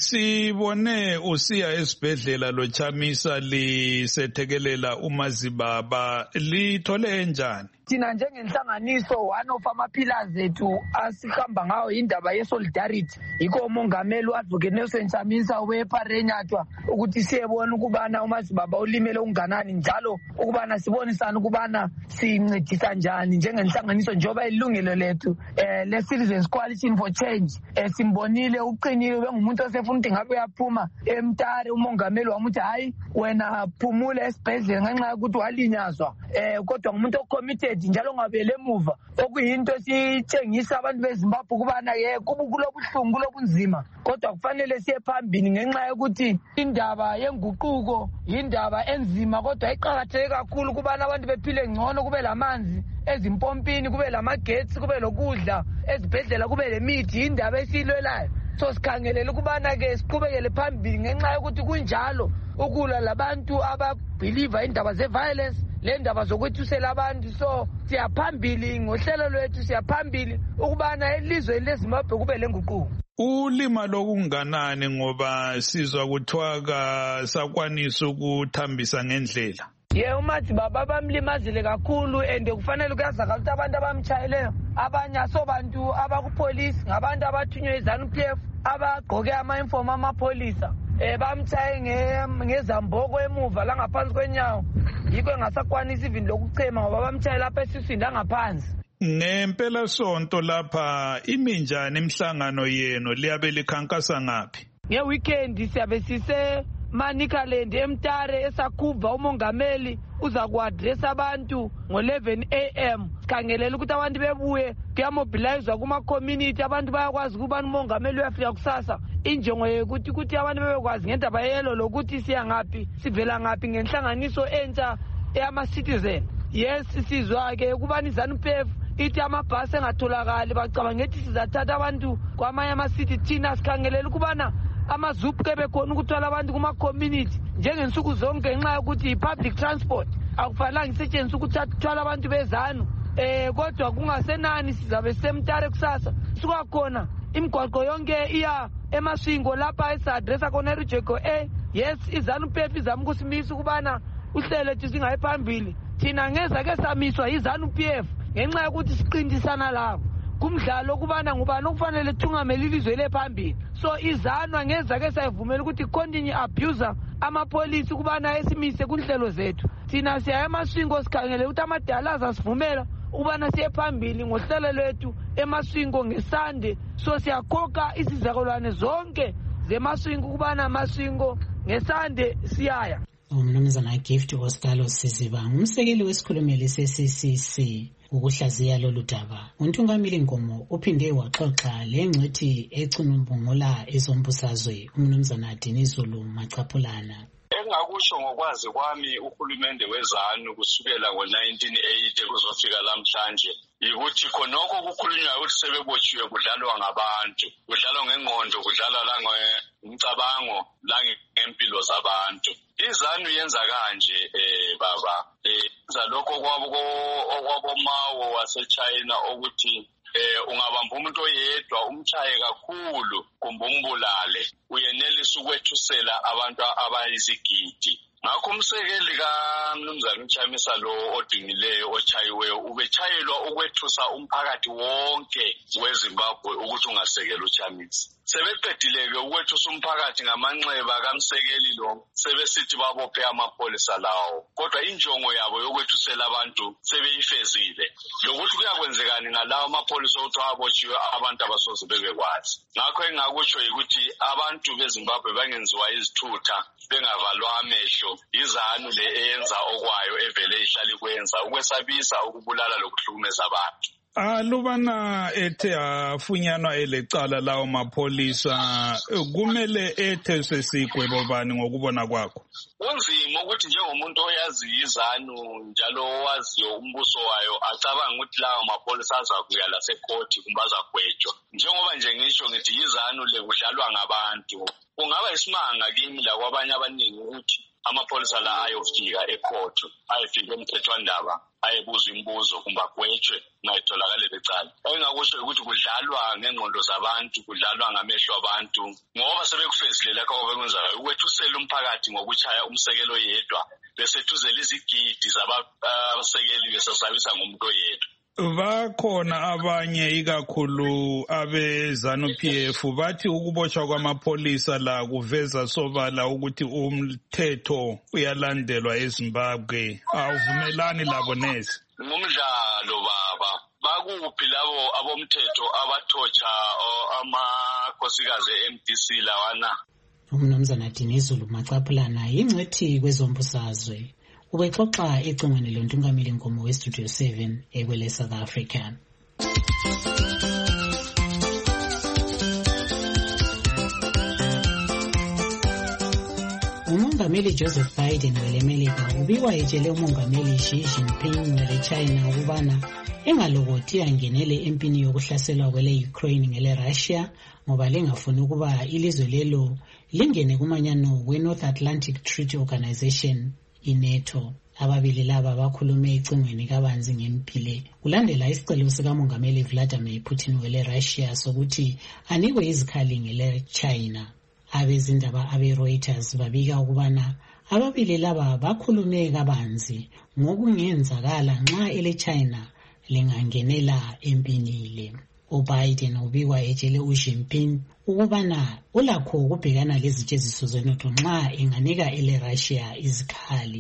Sibone usiya esibhedlela loChamisa lisethekelela uMazibaba lithole njani? Thina njengenhlanganiso one of ama-pillars ethu asihamba ngawo indaba ye-solidarity yikho umongameli u-advocate Nelson Chamisa wePharenyatwa ukuthi siyebona ukubana uMazibaba ulimele unganani njalo ukubana sibonisana ukubana sincedisa njani njengenhlanganiso njengoba ilungelo lethu eh le-Citizens Coalition for Change eh simbonile uqinile bengumuntu osefuna ukuthi ngabe uyaphuma eMtare umongameli wamuthi hayi wena phumule esibhedlela ngenxa yokuthi walinyazwa eh kodwa ngumuntu ocommitted njalo ngabele emuva okuyinto sitshengisa abantu beZimbabwe ukubana ye kubukulobuhlungu lobunzima kodwa kufanele siye phambili ngenxa yokuthi indaba yenguquko indaba enzima kodwa iqhakatheke kakhulu kubana abantu bephile ngcono kube lamanzi ezimpompini kube lamagetsi kube lokudla ezibhedlela kube lemithi indaba esilwelayo. So sikhangelele ukubana ke siqhubekele phambili ngenxa yokuthi kunjalo ukulwa labantu ababelieve indaba ze-violence le ndaba zokwethusela abantu. So siyaphambili ngohlelo lwethu siyaphambili ukubana elizwe leZimbabwe kube lenguquko. Ulima lokunganani ngoba sizwa kuthiwa kasakwanisa ukuthambisa ngendlela? Ye uMazibaba bamlimazile kakhulu and kufanele kuyazakala ukuthi abantu abamchayeleyo abanye asobantu abakupolice ngabantu abathunywe iZANU P F abagqoke ama-uniform amapholisa eh bamchaye ngezamboko emuva la ngaphansi kwenyawo yikho engasakwanisa even lokuchema ngoba bamchaye lapha esiswini langaphansi. Ngempela sonto lapha iminjani imhlangano yenu liyabe likhankasa ngaphi? Ngeweekend siyabe sise Manicaland eMtare eSakuva umongameli uza kuaddressa abantu ngo eleven a m Sikhangelela ukuthi abantu bebuye kuyamobilizwa kuma community abantu bayakwazi ukuba umongameli uyafika kusasa. Injongo yokuthi ukuthi abantu bebekwazi ngendaba yelo lokuthi siya ngaphi sivela ngaphi ngenhlanganiso entsha eyama citizen. Yes sizwa ke ukubani ZANU-P F ithi amabhasi engatholakali bacabanga ukuthi sizathatha abantu kwamanye ama city thina sikhangelela ukubana amazup kebe khona ukuthwala abantu kuma community njengensuku zonke ngenxa yokuthi public transport akufanele isetshenziswe ukuthwala abantu bezanu eh kodwa kungasenani sizabe semtare kusasa suka khona imigwaqo yonke iya emaswingo lapha esadressa khona eRijeko A. Yes iZANU-P F izama ukusimisa ukubana uhlelo ethi singayi phambili thina ngeza ke samiswa iZANU-P F ngenxa yokuthi siqindisana labo kumdlalo ukubana ngubani okufanele thungamele ilizwe lephambili. So izanwa ngeza ke sayivumela ukuthi continue abuser amapolisi ukubana esimise kunhlelo zethu. Thina siya emaswingo sikhangele ukuthi amadala azasivumela ukubana siye phambili ngohlelo lwethu emaswingo ngesande. So siyakhokha isizakulwane zonke zemaswingo ukubana amaswingo ngesande siyaya. Umnumzana Gift Oscar Siziba umsekeli wesikhulumeli se-C C C ukuhlaziya lolu daba. Untungamili Nkomo uphinde waxoxa lengcethi ecunumbungula ezombusazwe umnumzana Dinizulu Macaphulana. Engakusho ngokwazi kwami uhulumende wezanu kusukela ngo nineteen eighty kuzofika lamhlanje yikuthi khonokho kukhulunywa ukuthi sebebotshiwe kudlalwa ngabantu, kudlalwa ngengqondo, kudlalwa la ngomcabango, la ngempilo zabantu. Izanu yenza kanje eh baba eh yenza lokho kwabo okwabomawo waseChina ukuthi eh ungabamba umuntu oyedwa umchaye kakhulu kumbe umbulale uyenelisa ukwethusela abantu abayizigidi. Ngakho umsekeli kaMnumzana uChamisa lo odingileyo ochayiweyo ubechayelwa ukwethusa umphakathi wonke weZimbabwe ukuthi ungasekela uChamisa. Sebeqedile-ke ukwethusa umphakathi ngamanxeba kamsekeli lo sebesithi babophe amapolisa lawo, kodwa injongo yabo yokwethusela abantu sebeyifezile. Lokuthi kuyakwenzekani ngalawo amapolisa ukuthi abotshiwe abantu abasoze bebekwazi. Ngakho engakutsho yikuthi abantu beZimbabwe bangenziwa izithutha bengavalwa amehlo. Izanu le eyenza okwayo evele ihlala ikwenza ukwesabisa, ukubulala lokuhlukumeza abantu. Alubana ethe afunyanwa elecala lawo mapolisa kumele ethe sesigwebo bani ngokubona kwakho? Kunzima ukuthi njengomuntu oyazi izanu njalo owaziyo umbuso wayo acabanga ukuthi lawo mapolisa azakuya lasecourt kumbe azagwetshwa. Njengoba nje ngisho ngithi izanu le kudlalwa ngabantu, kungaba isimanga kimi la kwabanye abaningi ukuthi amapolisa la ayofika ecourt, ayefika emthethwandaba, ayebuza imibuzo kumbe agwetshwe ngayitholakale becala. Engakusho ukuthi kudlalwa ngengqondo zabantu, kudlalwa ngamehlo abantu, ngoba sebekufezile lakho obekwenzayo ukwethusela umphakathi ngokuchaya umsekelo yedwa bese thuzela izigidi zabasekeli besasabisa ngomuntu oyedwa. Bakhona abanye ikakhulu abeZANU-P F bathi ukubotshwa kwamapolisa la kuveza sobala ukuthi umthetho uyalandelwa eZimbabwe. Awuvumelani labo neze? Ngumdlalo baba. Bakuphi labo abomthetho abathotsha amakhosikazi e-M D C lawana? Umnumzana Dinizulu Macaphulana ingcethi kwezombusazwe. Ubexoxa ecingweni lontungamili Nkomo weStudio seven ekwele South Africa. Umongameli Joseph Biden welemelika ubikwa etshele umongameli Xi Jinping wele China ukubana engalokothi angenele empini yokuhlaselwa kwele Ukraine ngele Russia ngoba lengafuni ukuba ilizwe lelo lingene kumanyano we North Atlantic Treaty Organization iNATO. Ababili laba bakhulume ecingweni kabanzi ngempile kulandela isicelo sikamongameli Vladimir Putin wele Russia sokuthi anikwe izikhali ngele China. Abezindaba abe Reuters babika ukubana ababili laba bakhulume kabanzi ngokungenzakala nxa ele China lingangenela empinile. uBiden ubikwa etshele uJinping ukubana ulakho ukubhekana lezitsheziso zenotho nxa enganika ele Russia izikhali.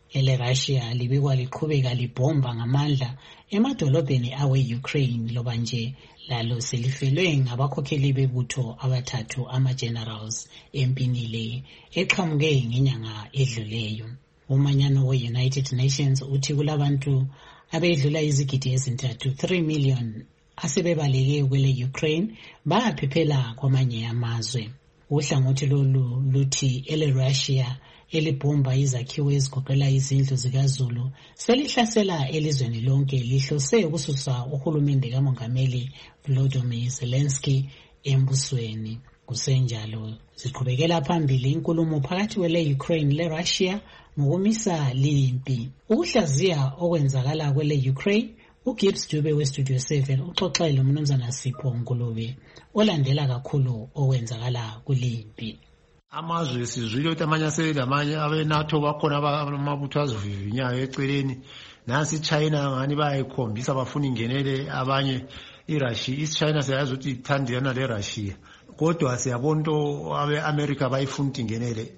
ele-Russia libikwa liqhubeka libhomba ngamandla emadolobheni awe-Ukraine loba nje lalo selifelwe ngabakhokheli bebutho abathathu ama-generals empini le eqhamuke ngenyanga edluleyo. Umanyano we-United Nations uthi kulabantu abedlula izigidi ezintathu three million asebebaleke kwele Ukraine bayaphephela kwamanye amazwe. Uhlangothi lolu luthi ele-Russia elibhomba izakhiwo ezigoqela izindlu zikaZulu selihlasela elizweni lonke lihlose ukususa uhulumende kamongameli Volodymyr Zelensky embusweni. Kusenjalo ziqhubekela phambili inkulumo phakathi kwele Ukraine le Russia ngokumisa limpi. Ukuhlaziya okwenzakala kwele Ukraine, uGibbs Dube weStudio seven uxoxele umnumzana Sipho Ngulube olandela kakhulu okwenzakala kulimpi. Amazwe sizwile ukuthi amanye aselamanye abe-NATO bakhona amabutho azivivinyayo eceleni. Nansi China ngani bayayikhombisa bafuna ingenele abanye iRussia. IChina siyazi ukuthi ithandana leRussia. Kodwa siyabona into abe-America bayifuna ukuthi ingenele.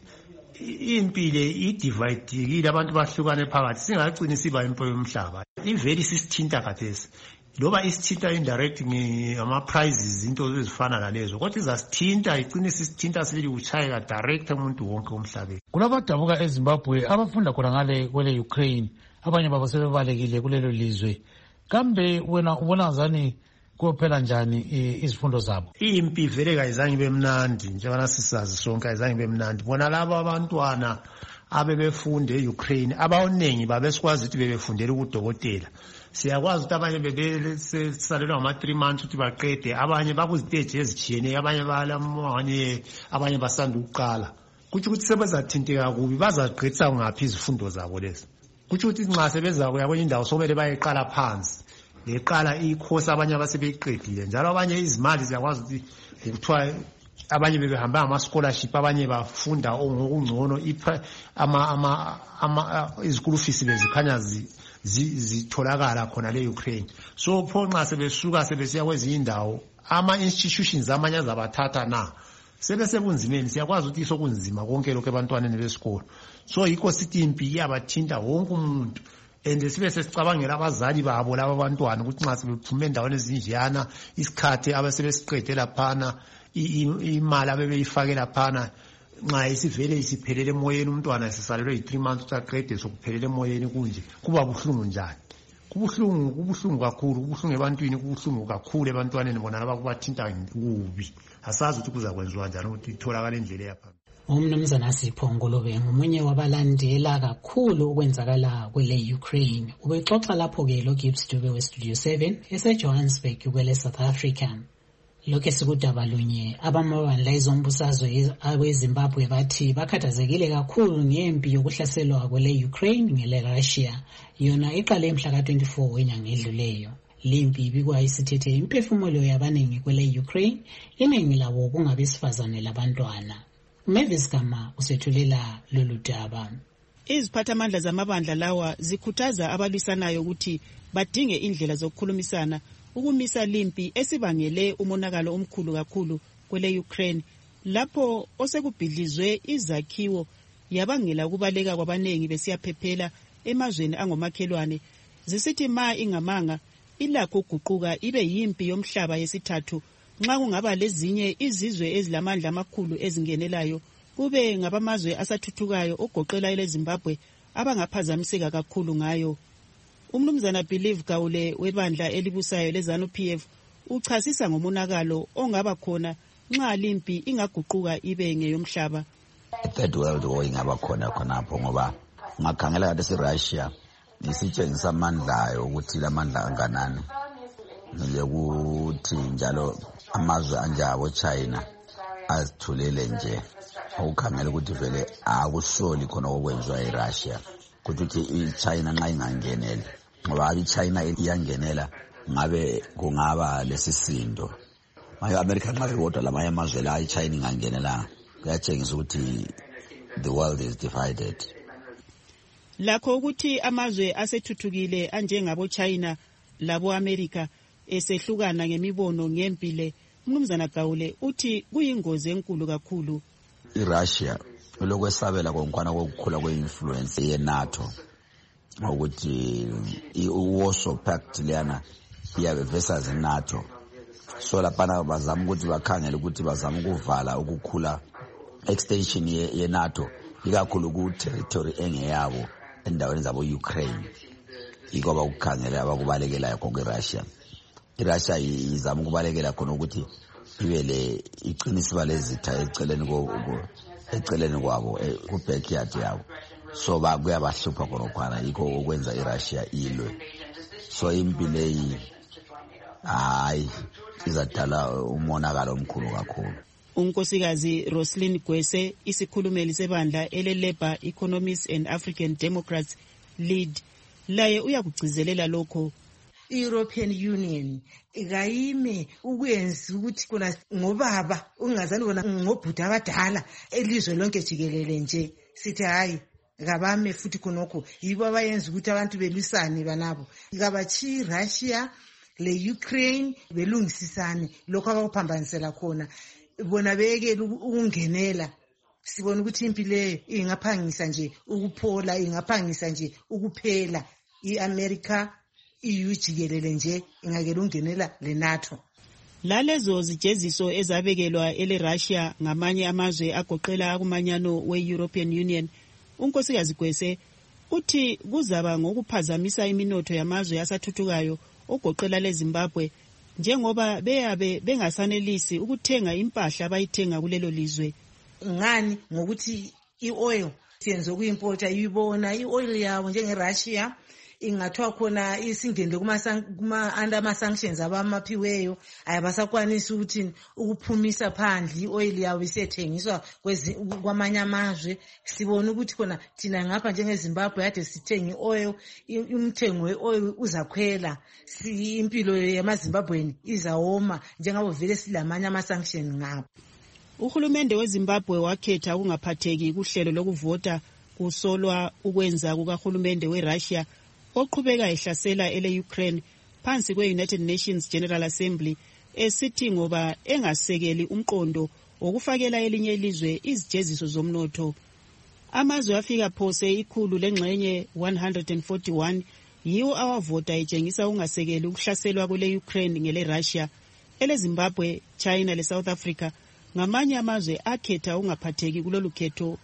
Impilo idivayidekile abantu bahlukane phakathi singagcini siba impilo yomhlaba. Iveli sisithinta khathesi. Loba isithinta indirect ngama-prizes into ezifana nalezo kodwa izasithinta igcine sisithinta sibili kuchayeka direct umuntu wonke umhlabeni. Kulabadabuka eZimbabwe abafunda khona ngale kwele Ukraine abanye babo sebebalekile kulelo lizwe. Kambe wena ubona ngani kuphela njani izifundo zabo? Impi vele kayizange bemnandi njengoba sisazi sonke ayizange bemnandi. Bona laba abantwana abebefunde eUkraine abaningi babesikwazi ukuthi bebefundela ukudokotela. Siyakwazi ukuthi abanye bebesalelwa ngama three months ukuthi baqede, abanye bakuziteje ezitshiyeneyo, abanye balamanye, abanye basanda ukuqala. Kuthi ukuthi sebezathinteka kubi bazaqedisa ngaphi izifundo zabo lezi. Kuthi ukuthi nxa sebeza kuya kwenye indawo somele bayeqala phansi. Leqala ikhosi abanye abasebeqedile. Njalo abanye izimali ziyakwazi ukuthi ukuthiwa abanye bebehamba ama scholarship, abanye bafunda ngokungcono ama ama ama izikulu fees bezikhanya zitholakala khona le Ukraine. So pho nxa sebesuka sebesiya kwezinye indawo ama institutions amanye azabathatha na sebesebunzimeni. Siyakwazi ukuthi isokunzima konke lokho ebantwaneni besikolo. So yikho sithi impi iyabathinta wonke umuntu. And sibe sesicabangela abazali babo laba abantwana ukuthi nxa sebephume endaweni ezinjeyana isikhathi abasebesiqedela phana imali abebeyifakela phana nxa isivele isiphelele emoyeni umntwana esisalelwe yi three months uqede sokuphelele emoyeni kunje kuba buhlungu njani. Kubuhlungu kubuhlungu kakhulu, kubuhlungu ebantwini, kubuhlungu kakhulu ebantwaneni bona laba kubathinta kubi. Asazi ukuthi kuzakwenziwa njani ukuthi itholakale indlela yapha. Umnumzana Sipho Ngulube ngomunye wabalandela kakhulu okwenzakala kwele Ukraine. Ubexoxa lapho ke lo Gibbs Dube weStudio seven eseJohannesburg kwele South Africa. Lokho sikudaba lunye abamabandla ezombusazwe abeZimbabwe bathi bakhathazekile kakhulu ngempi yokuhlaselwa kwele Ukraine ngele Russia yona iqale emhla ka twenty-four wenyanga edluleyo. Limpi ibikwa isithethe imphefumulo yabaningi kwele Ukraine, iningi labo kungabesifazane labantwana. Mavis Gama usethulela lolu daba. Iziphathamandla zamabandla lawa zikhuthaza abalwisanayo ukuthi badinge indlela zokukhulumisana ukumisa limpi esibangele umonakalo omkhulu kakhulu kwele Ukraine lapho osekubhidlizwe izakhiwo yabangela ukubaleka kwabanengi besiyaphephela emazweni angomakhelwane. Zisithi ma ingamanga ilakho uguquka ibe yimpi yomhlaba yesithathu nxa kungaba lezinye izizwe ezilamandla amakhulu ezingenelayo kube ngabamazwe asathuthukayo ogoqela ile Zimbabwe abangaphazamiseka kakhulu ngayo. Umnumzana Believe Gawule webandla elibusayo leZANU-P F uchasisa ngomonakalo ongaba khona nxa limpi ingaguquka ibe ngeyomhlaba. Third World War ingaba khona khonapho ngoba ngakhangela kade siRussia isitshengisa amandla ukuthi lamandla anganani. Ukuthi njalo amazwe anjabo China azithulele nje ukukhangela ukuthi vele akusoli khona okwenziwa eRussia ukuthi iChina nxa ingangenela ngoba iChina iyangenela ngabe kungaba lesisindo. Maye America nxa kodwa lamanye amazwe la iChina ingangenela kuyatshengisa ukuthi the world is divided. Lakho ukuthi amazwe asethuthukile anjengabo China labo America esehlukana ngemibono ngempile, umnumzana Gawule uthi kuyingozi enkulu kakhulu. iRussia lokwesabela konkwana kokukhula kwe-influence ye-NATO ukuthi i-Warsaw Pact leyana iyabe versus i-NATO. So laphana bazama ukuthi bakhangele ukuthi bazama ukuvala ukukhula extension ye-NATO ikakhulu ku-territory engeyabo endaweni zabo-Ukraine. Yiko bakukhangela abakubalekelayo konke-Russia. I-Russia izama ukubalekela khona ukuthi ibe le iqinisiba lezitha eceleni eceleni kwabo ku-backyard yabo. So kuyabahlupha khonokhwana yikho okwenza i-Russia ilwe. So impi leyi hayi izadala umonakalo omkhulu kakhulu. unkosikazi Roslyn Gwese, isikhulumeli sebandla ele-Labour Economists and African Democrats Lead, laye uyakugcizelela lokho. I-European Union ikayime ukwenza ukuthi kuna ngobaba ungazani bona ngobhuda abadala elizwe lonke jikelele nje sithi hayi kabame futhi khonokho yibo abayenza ukuthi abantu belwisane banabo ikabachi Russia le Ukraine belungisisane lokho abakuphambanisela khona bona beke ukungenela. Sibona ukuthi impilo ingaphangisa nje ukuphola, ingaphangisa nje ukuphela. I-America I-E U jikelele nje ingakele ungenela le-NATO. Lalezo zijeziso ezabekelwa ele-Russia ngamanye amazwe agoqela kumanyano we-European Union, unkosikazi Gwese uthi kuzaba ngokuphazamisa iminotho yamazwe asathuthukayo ogoqela leZimbabwe njengoba beyabe bengasanelisi ukuthenga impahla abayithenga kulelo lizwe. Ngani ngokuthi i-oil siyenza ukuyimporta ibona i-oil yabo njenge-Russia ingathwa khona isingenele kuma under ama sanctions abamaphiweyo ayabasakwanisa ukuthi ukuphumisa phandle i-oil yabo isethengiswa kwamanye amazwe. Sibona ukuthi khona thina ngapha njengeZimbabwe ade sithenga i-oil, umthengo we-oil uzakhwela, impilo yamaZimbabweni izawoma njengabo vele silamanye ama sanctions ngapha. Uhulumende weZimbabwe wakhetha ukungaphatheki kuhlelo lokuvota kusolwa ukwenza kukahulumende weRussia oqhubeka ehlasela ele-Ukraine phansi kwe-United Nations General Assembly esithi ngoba engasekeli umqondo wokufakela elinye ilizwe izijeziso zomnotho. Amazwe afika phose ikhulu lengxenye one hundred forty-one yiwo awavota etshengisa ungasekeli ukuhlaselwa kule-Ukraine ngele-Russia. Ele-Zimbabwe, China le-South Africa ngamanye amazwe akhetha ungaphatheki kulolu khetho.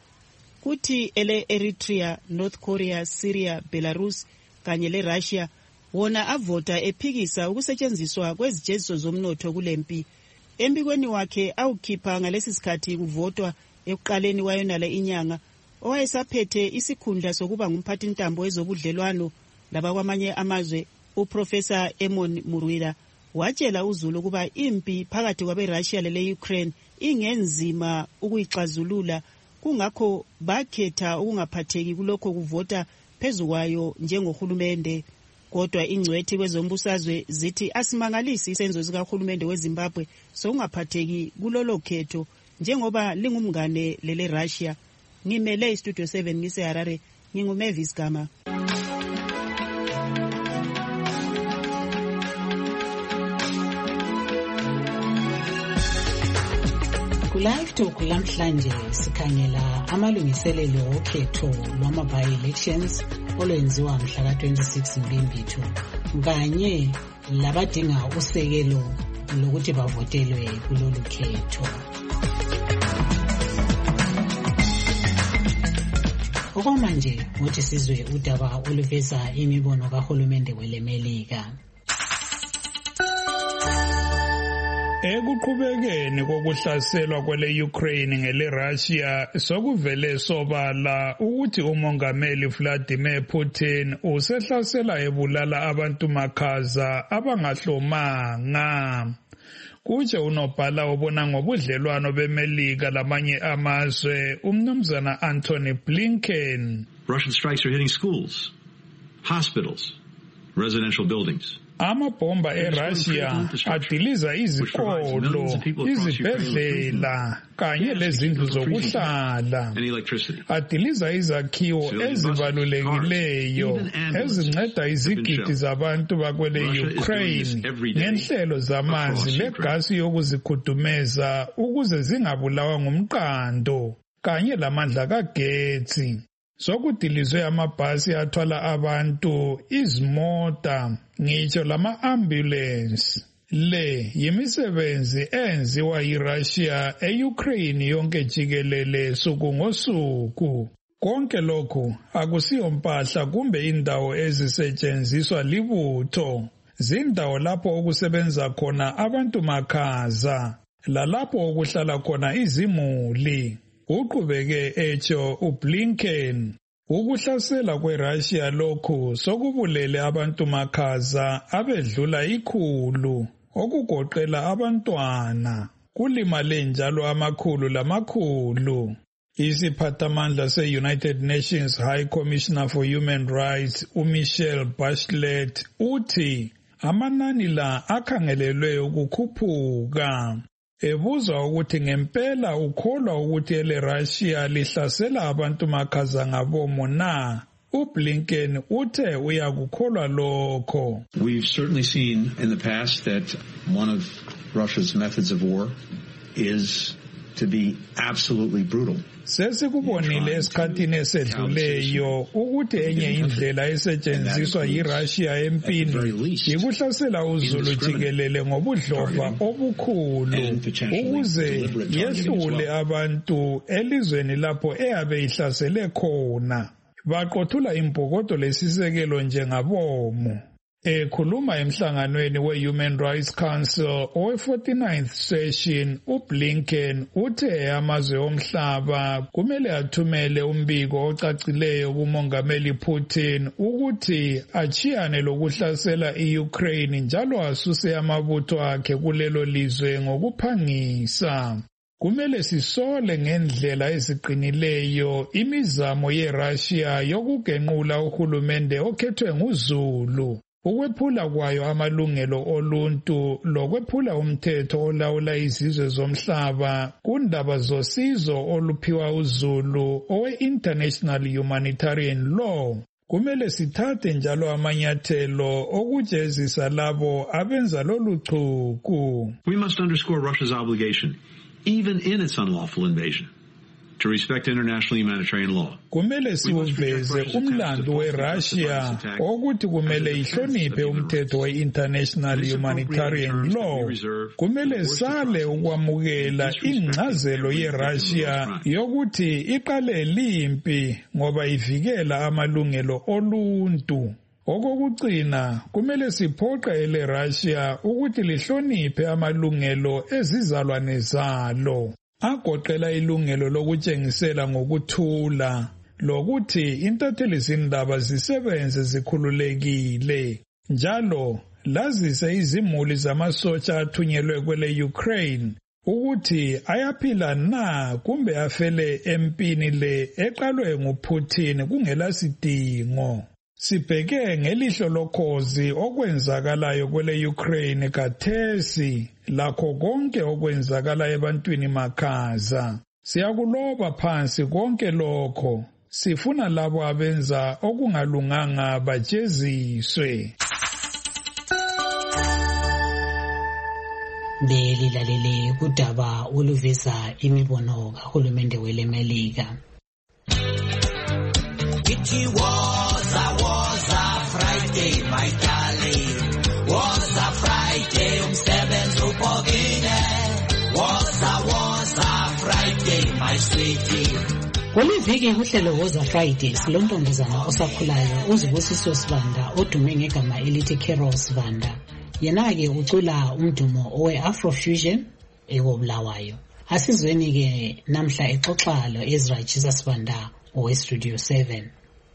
Kuthi ele-Eritrea, North Korea, Syria, Belarus kanye le-Russia wona avota ephikisa ukusetshenziswa kwezijeziso zomnotho kulempi. Embikweni wakhe awukhipha ngalesi sikhathi kuvotwa ekuqaleni wayonale inyanga owayesaphethe isikhundla sokuba ngumphathintambo wezobudlelwano labakwamanye amazwe, uProfessor Emon Murwira watshela uZulu ukuba impi phakathi kwabe-Russia lele-Ukraine ingenzima ukuyixazulula, kungakho bakhetha ukungaphatheki kulokho kuvota phezu kwayo njengohulumende. Kodwa ingcwethi kwezombusazwe zithi asimangalisi isenzo sikahulumende weZimbabwe sokungaphatheki kulolo khetho njengoba lingumngane lele-Russia. Ngimele iStudio seven ngiseHarare, nginguMavis Gama. Live Talk lamhlanje sikhangela amalungiselelo okhetho lwama by-elections olwenziwa mhla ka twenty-six Mbimbitho kanye labadinga usekelo lokuthi bavotelwe kulolu khetho. Okwamanje ngothi sizwe udaba oluveza imibono kahulumende welemelika. Ekuqhubekeni kokuhlaselwa kwele Ukraine ngele Russia sokuvele sobala ukuthi umongameli Vladimir Putin usehlasela ebulala abantu makhaza abangahlomanga. Kutshe unobhala obona ngobudlelwano bemelika lamanye amazwe umnumzana Anthony Blinken. Russian strikes are hitting schools, hospitals, residential buildings. Amabhomba eRussia adiliza izikolo, izibhedlela kanye lezindlu zokuhlala. Adiliza izakhiwo ezibalulekileyo ezinceda izigidi zabantu bakwele Ukraine ngenhlelo zamanzi legasi yokuzikhudumeza ukuze zingabulawa ngumqando. kanye lamandla kagetsi. Sokudilizwe amabhasi athwala abantu, izimota, ngitsho lama-ambulance. Le yimisebenzi enziwa yiRussia e-Ukraine yonke jikelele suku ngosuku. Konke lokhu akusiyo mpahla kumbe indawo ezisetshenziswa libutho. Zindawo lapho okusebenza khona abantu makhaza, lalapho okuhlala khona izimuli. Uqhubeke etsho uBlinken. Ukuhlasela kweRussia lokhu sokubulele abantu makhaza abedlula ikhulu, okugoqela abantwana. Kulimale njalo amakhulu lamakhulu. Isiphathamandla se-United Nations High Commissioner for Human Rights uMichelle Bachelet uthi amanani la akhangelelwe ukukhuphuka. Ebuzwa ukuthi ngempela ukholwa ukuthi eleRussia lihlasela abantu makhaza ngabomo na, uBlinken uthe uyakukholwa lokho. We've certainly seen in the past that one of Russia's methods of war is to be absolutely brutal. Sesikubonile esikhathini esedluleyo ukuthi enye indlela esetshenziswa yiRussia empini yikuhlasela uzulu jikelele ngobudlova obukhulu ukuze yehlule abantu elizweni lapho eyabe ihlasele khona. Baqothula imbokodo lesisekelo njengabomo. Ekhuluma emhlanganweni we-Human Rights Council owe-forty-ninth session, uBlinken uthe amazwe omhlaba kumele athumele umbiko ocacileyo kumongameli Putin ukuthi achiyane lokuhlasela i-Ukraine njalo asuse amabutho akhe kulelo lizwe ngokuphangisa. Kumele sisole ngendlela eziqinileyo imizamo yeRussia yokugenqula uhulumende okhethwe nguzulu. Ukwephula kwayo amalungelo oluntu lokwephula umthetho olawula izizwe zomhlaba kundaba zosizo oluphiwa uzulu owe-International Humanitarian Law. Kumele sithathe njalo amanyathelo okujezisa labo abenza lolu chuku. We must underscore Russia's obligation, even in its unlawful invasion, to respect international humanitarian law. Kumele siuveze umlando weRussia ukuthi kumele ihloniphe umthetho we-International Humanitarian Law. Kumele sale ukwamukela ingcazelo yeRussia yokuthi iqale limpi ngoba ivikela amalungelo oluntu. Okokucina, kumele siphoqa eleRussia ukuthi lihloniphe amalungelo ezizalwane zalo. Agoqela ilungelo lokutshengisela ngokuthula lokuthi intathelizindaba zisebenze zikhululekile, njalo lazise izimuli zamasotsha athunyelwe kwele Ukraine ukuthi ayaphila na kumbe afele empini le eqalwe nguPutin kungela sidingo. Sibheke ngelihlo lokhozi okwenzakalayo kwele Ukraine kathesi lakho konke okwenzakala ebantwini makhaza. Siyakuloba phansi konke lokho. Sifuna labo abenza okungalunganga bajeziswe. Belilalele kudaba oluveza imibono kahulumende weleMelika. It was a was a Friday, my darling. Was a Friday, umsebenzi ubhokile. Was a was a Friday, my sweetie. Kweliviki uhlelo Woza Friday silontombazana osakhulayo uzibusiso Sibanda odume ngegama elithi Carol Sibanda. Yena-ke ucula umdumo owe-Afrofusion ekobulawayo. Asizweni-ke namhla exoxa lo Ezra Jesus Sibanda owe-Studio seven.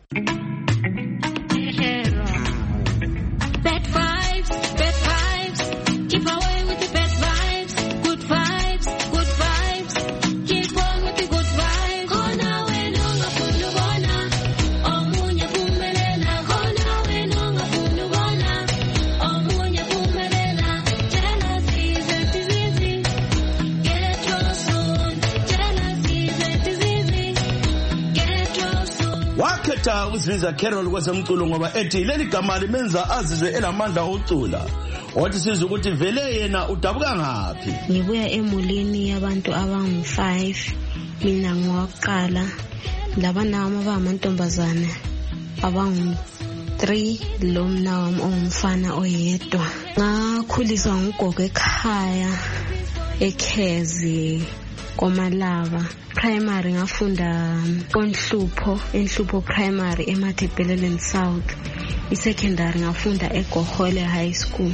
Bad vibes, bad vibes, keep away with the bad vibes, good vibes, good vibes, keep on with the good vibes. Kona wena ungafuna ubona, omunye phumelela. Kona wena ungafuna ubona, omunye phumelela. Jealousy is a disease, get well soon. Jealousy is a disease, get well soon. Wakhetha uzibiza Carol kwezemculo ngoba ethi leli gama limenza azizwe elamandla ocula. Wathi sizwe ukuthi vele yena udabuka ngaphi. Ngibuya emulini yabantu abangu five. mina ngokuqala laba nami abamantombazane abangu three lo mna wami ongumfana oyedwa. Ngakhuliswa ngugogo ekhaya eKhezi Komalava. Primary ngafunda Konhlupho, Enhlupho Primary eMathebelelen South. I-secondary ngafunda eGohole High School.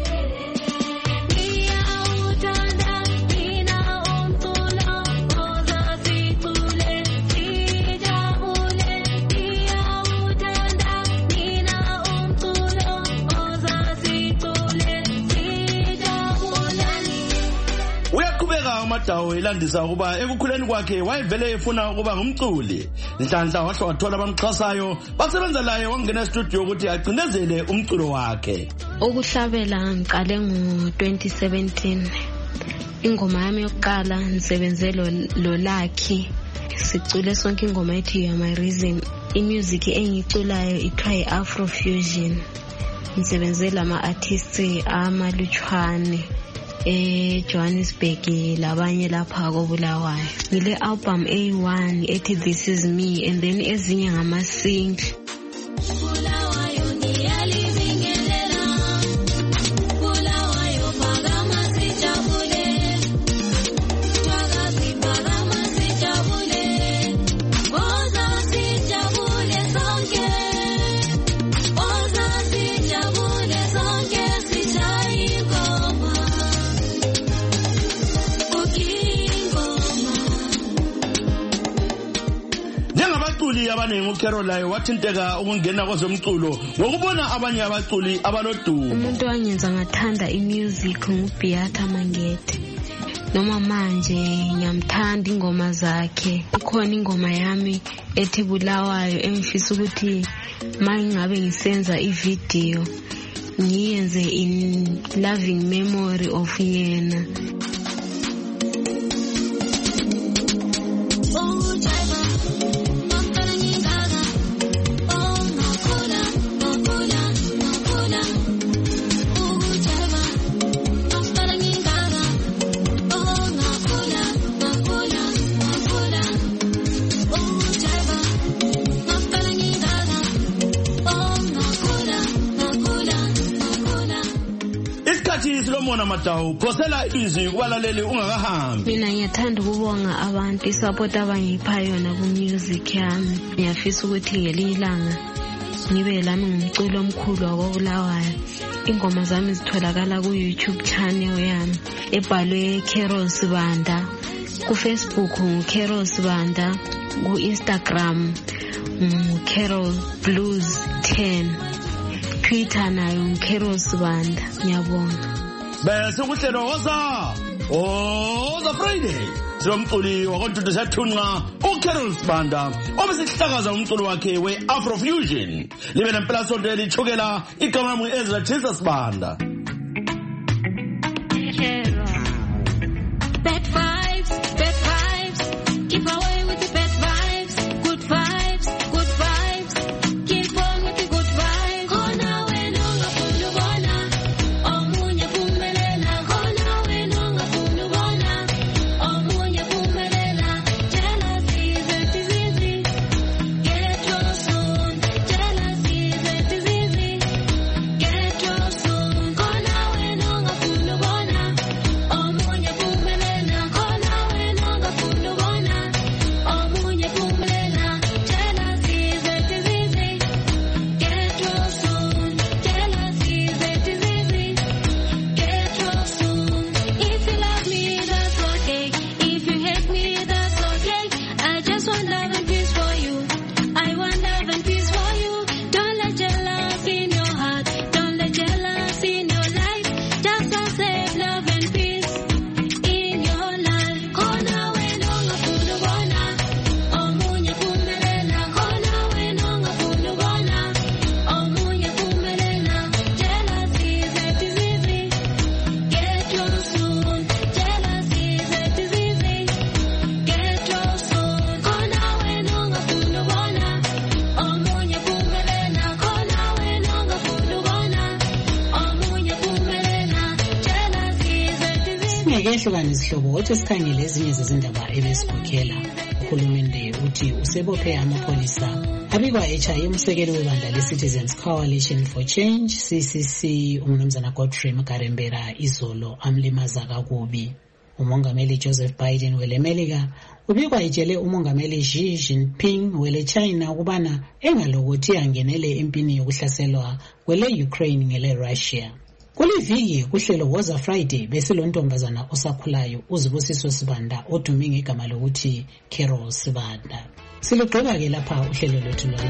Madawu elandisa ukuba ekukhuleni kwakhe wayevele efuna ukuba ngumculi. Inhlanhla wahle wathola abamxhasayo basebenza laye wangena e-studio ukuthi agcinezele umculo wakhe. Ukuhlabela ngiqale ngo twenty seventeen. Ingoma yami yokuqala ngisebenze lo Lucky. Sicule sonke ingoma ethi You Are My Reason. I-music engiculayo ithiwa Afrofusion. Ngisebenze lama artists amalutshwane e Johannesburg labanye lapha koBulawayo. Ngile album A one ethi This Is Me and then ezinye ngama single. Abanengi uCaroline wathinteka ukungena kwezomculo ngokubona abanye abaculi abalodumo. Umuntu wanyenza ngathanda imusic nguBeata Mangete. Noma manje ngiyamthanda ingoma zakhe. Ikhona ingoma yami ethi Bulawayo engifisa ukuthi mangabe ngisenza ivideo ngiyenze in loving memory of yena. Silomona Madawu phosela izwi kubalaleli ungakahambi. Mina ngiyathanda ukubonga abantu isupport abangipha yona ku music yami. Ngiyafisa ukuthi ngelinye ilanga ngibe lami ngumculo omkhulu wakoBulawayo. Ingoma zami zitholakala ku YouTube channel yami ebhalwe Carol Sibanda, ku Facebook ngu-Carol Sibanda, ku Instagram ngu-Carol Blues ten, Twitter nayo ngu-Carol Sibanda. Ngiyabonga. Bese kuhlelo woza Woza Friday silomculi wakontudo sathunqa uCarol Sibanda obesihlakaza umculo wakhe we-Afrofusion. Libe nempela sonto elithukela igama lami Ezra Jesus Sibanda. Bad vibes, bad vibes, keep away with the bad vibes, good vibes, good vibes, keep on with the good vibes. Kona wena ungafuna ubona omunye phumelela, kona wena ungafuna ubona omunye phumelela. Jealousy is a disease, get your soon. Jealousy is a disease, get your soon. Kona wena ungafuna ubona omunye phumelela, kona wena ungafuna ubona omunye phumelela. Jealousy is a disease, get your soon. Jealousy is a disease, get your soon. If you love me, that's okay. If you hate me, that's okay. I just want love and peace for you. I want love and peace for you. Don't let jealousy in your heart. Don't let jealousy in your life. Just accept love and peace in your life. Kona wena ungafuna ubona omunye phumelela, kona wena ungafuna ubona omunye phumelela. Jealousy is a disease, get your soon. Jealousy is a disease, get your soon. Kona wena ungafuna ubona omunye phumelela, kona wena ungafuna ubona omunye phumelela. Jealousy is a disease. Singeke hlukane isihlobo, wathi sikhangele ezinye zezindaba ebesikhokhela. uhulumende uthi usebophe amapholisa abikwa echaye umsekeli webandla le-Citizens Coalition for Change C C C umnumzana Godfrey Mkarembera izolo amlimaza kakubi. Umongameli Joseph Biden wele Melika ubikwa ejele umongameli Xi Jinping wele China ukubana engalokothi angenele empini yokuhlaselwa kwele Ukraine ngele Russia. Kuliviki kuhlelo Woza Friday besilontombazana osakhulayo uzibusiso Sibanda odume ngegama lokuthi Carol Sibanda. Silugqiba ke lapha uhlelo lwethu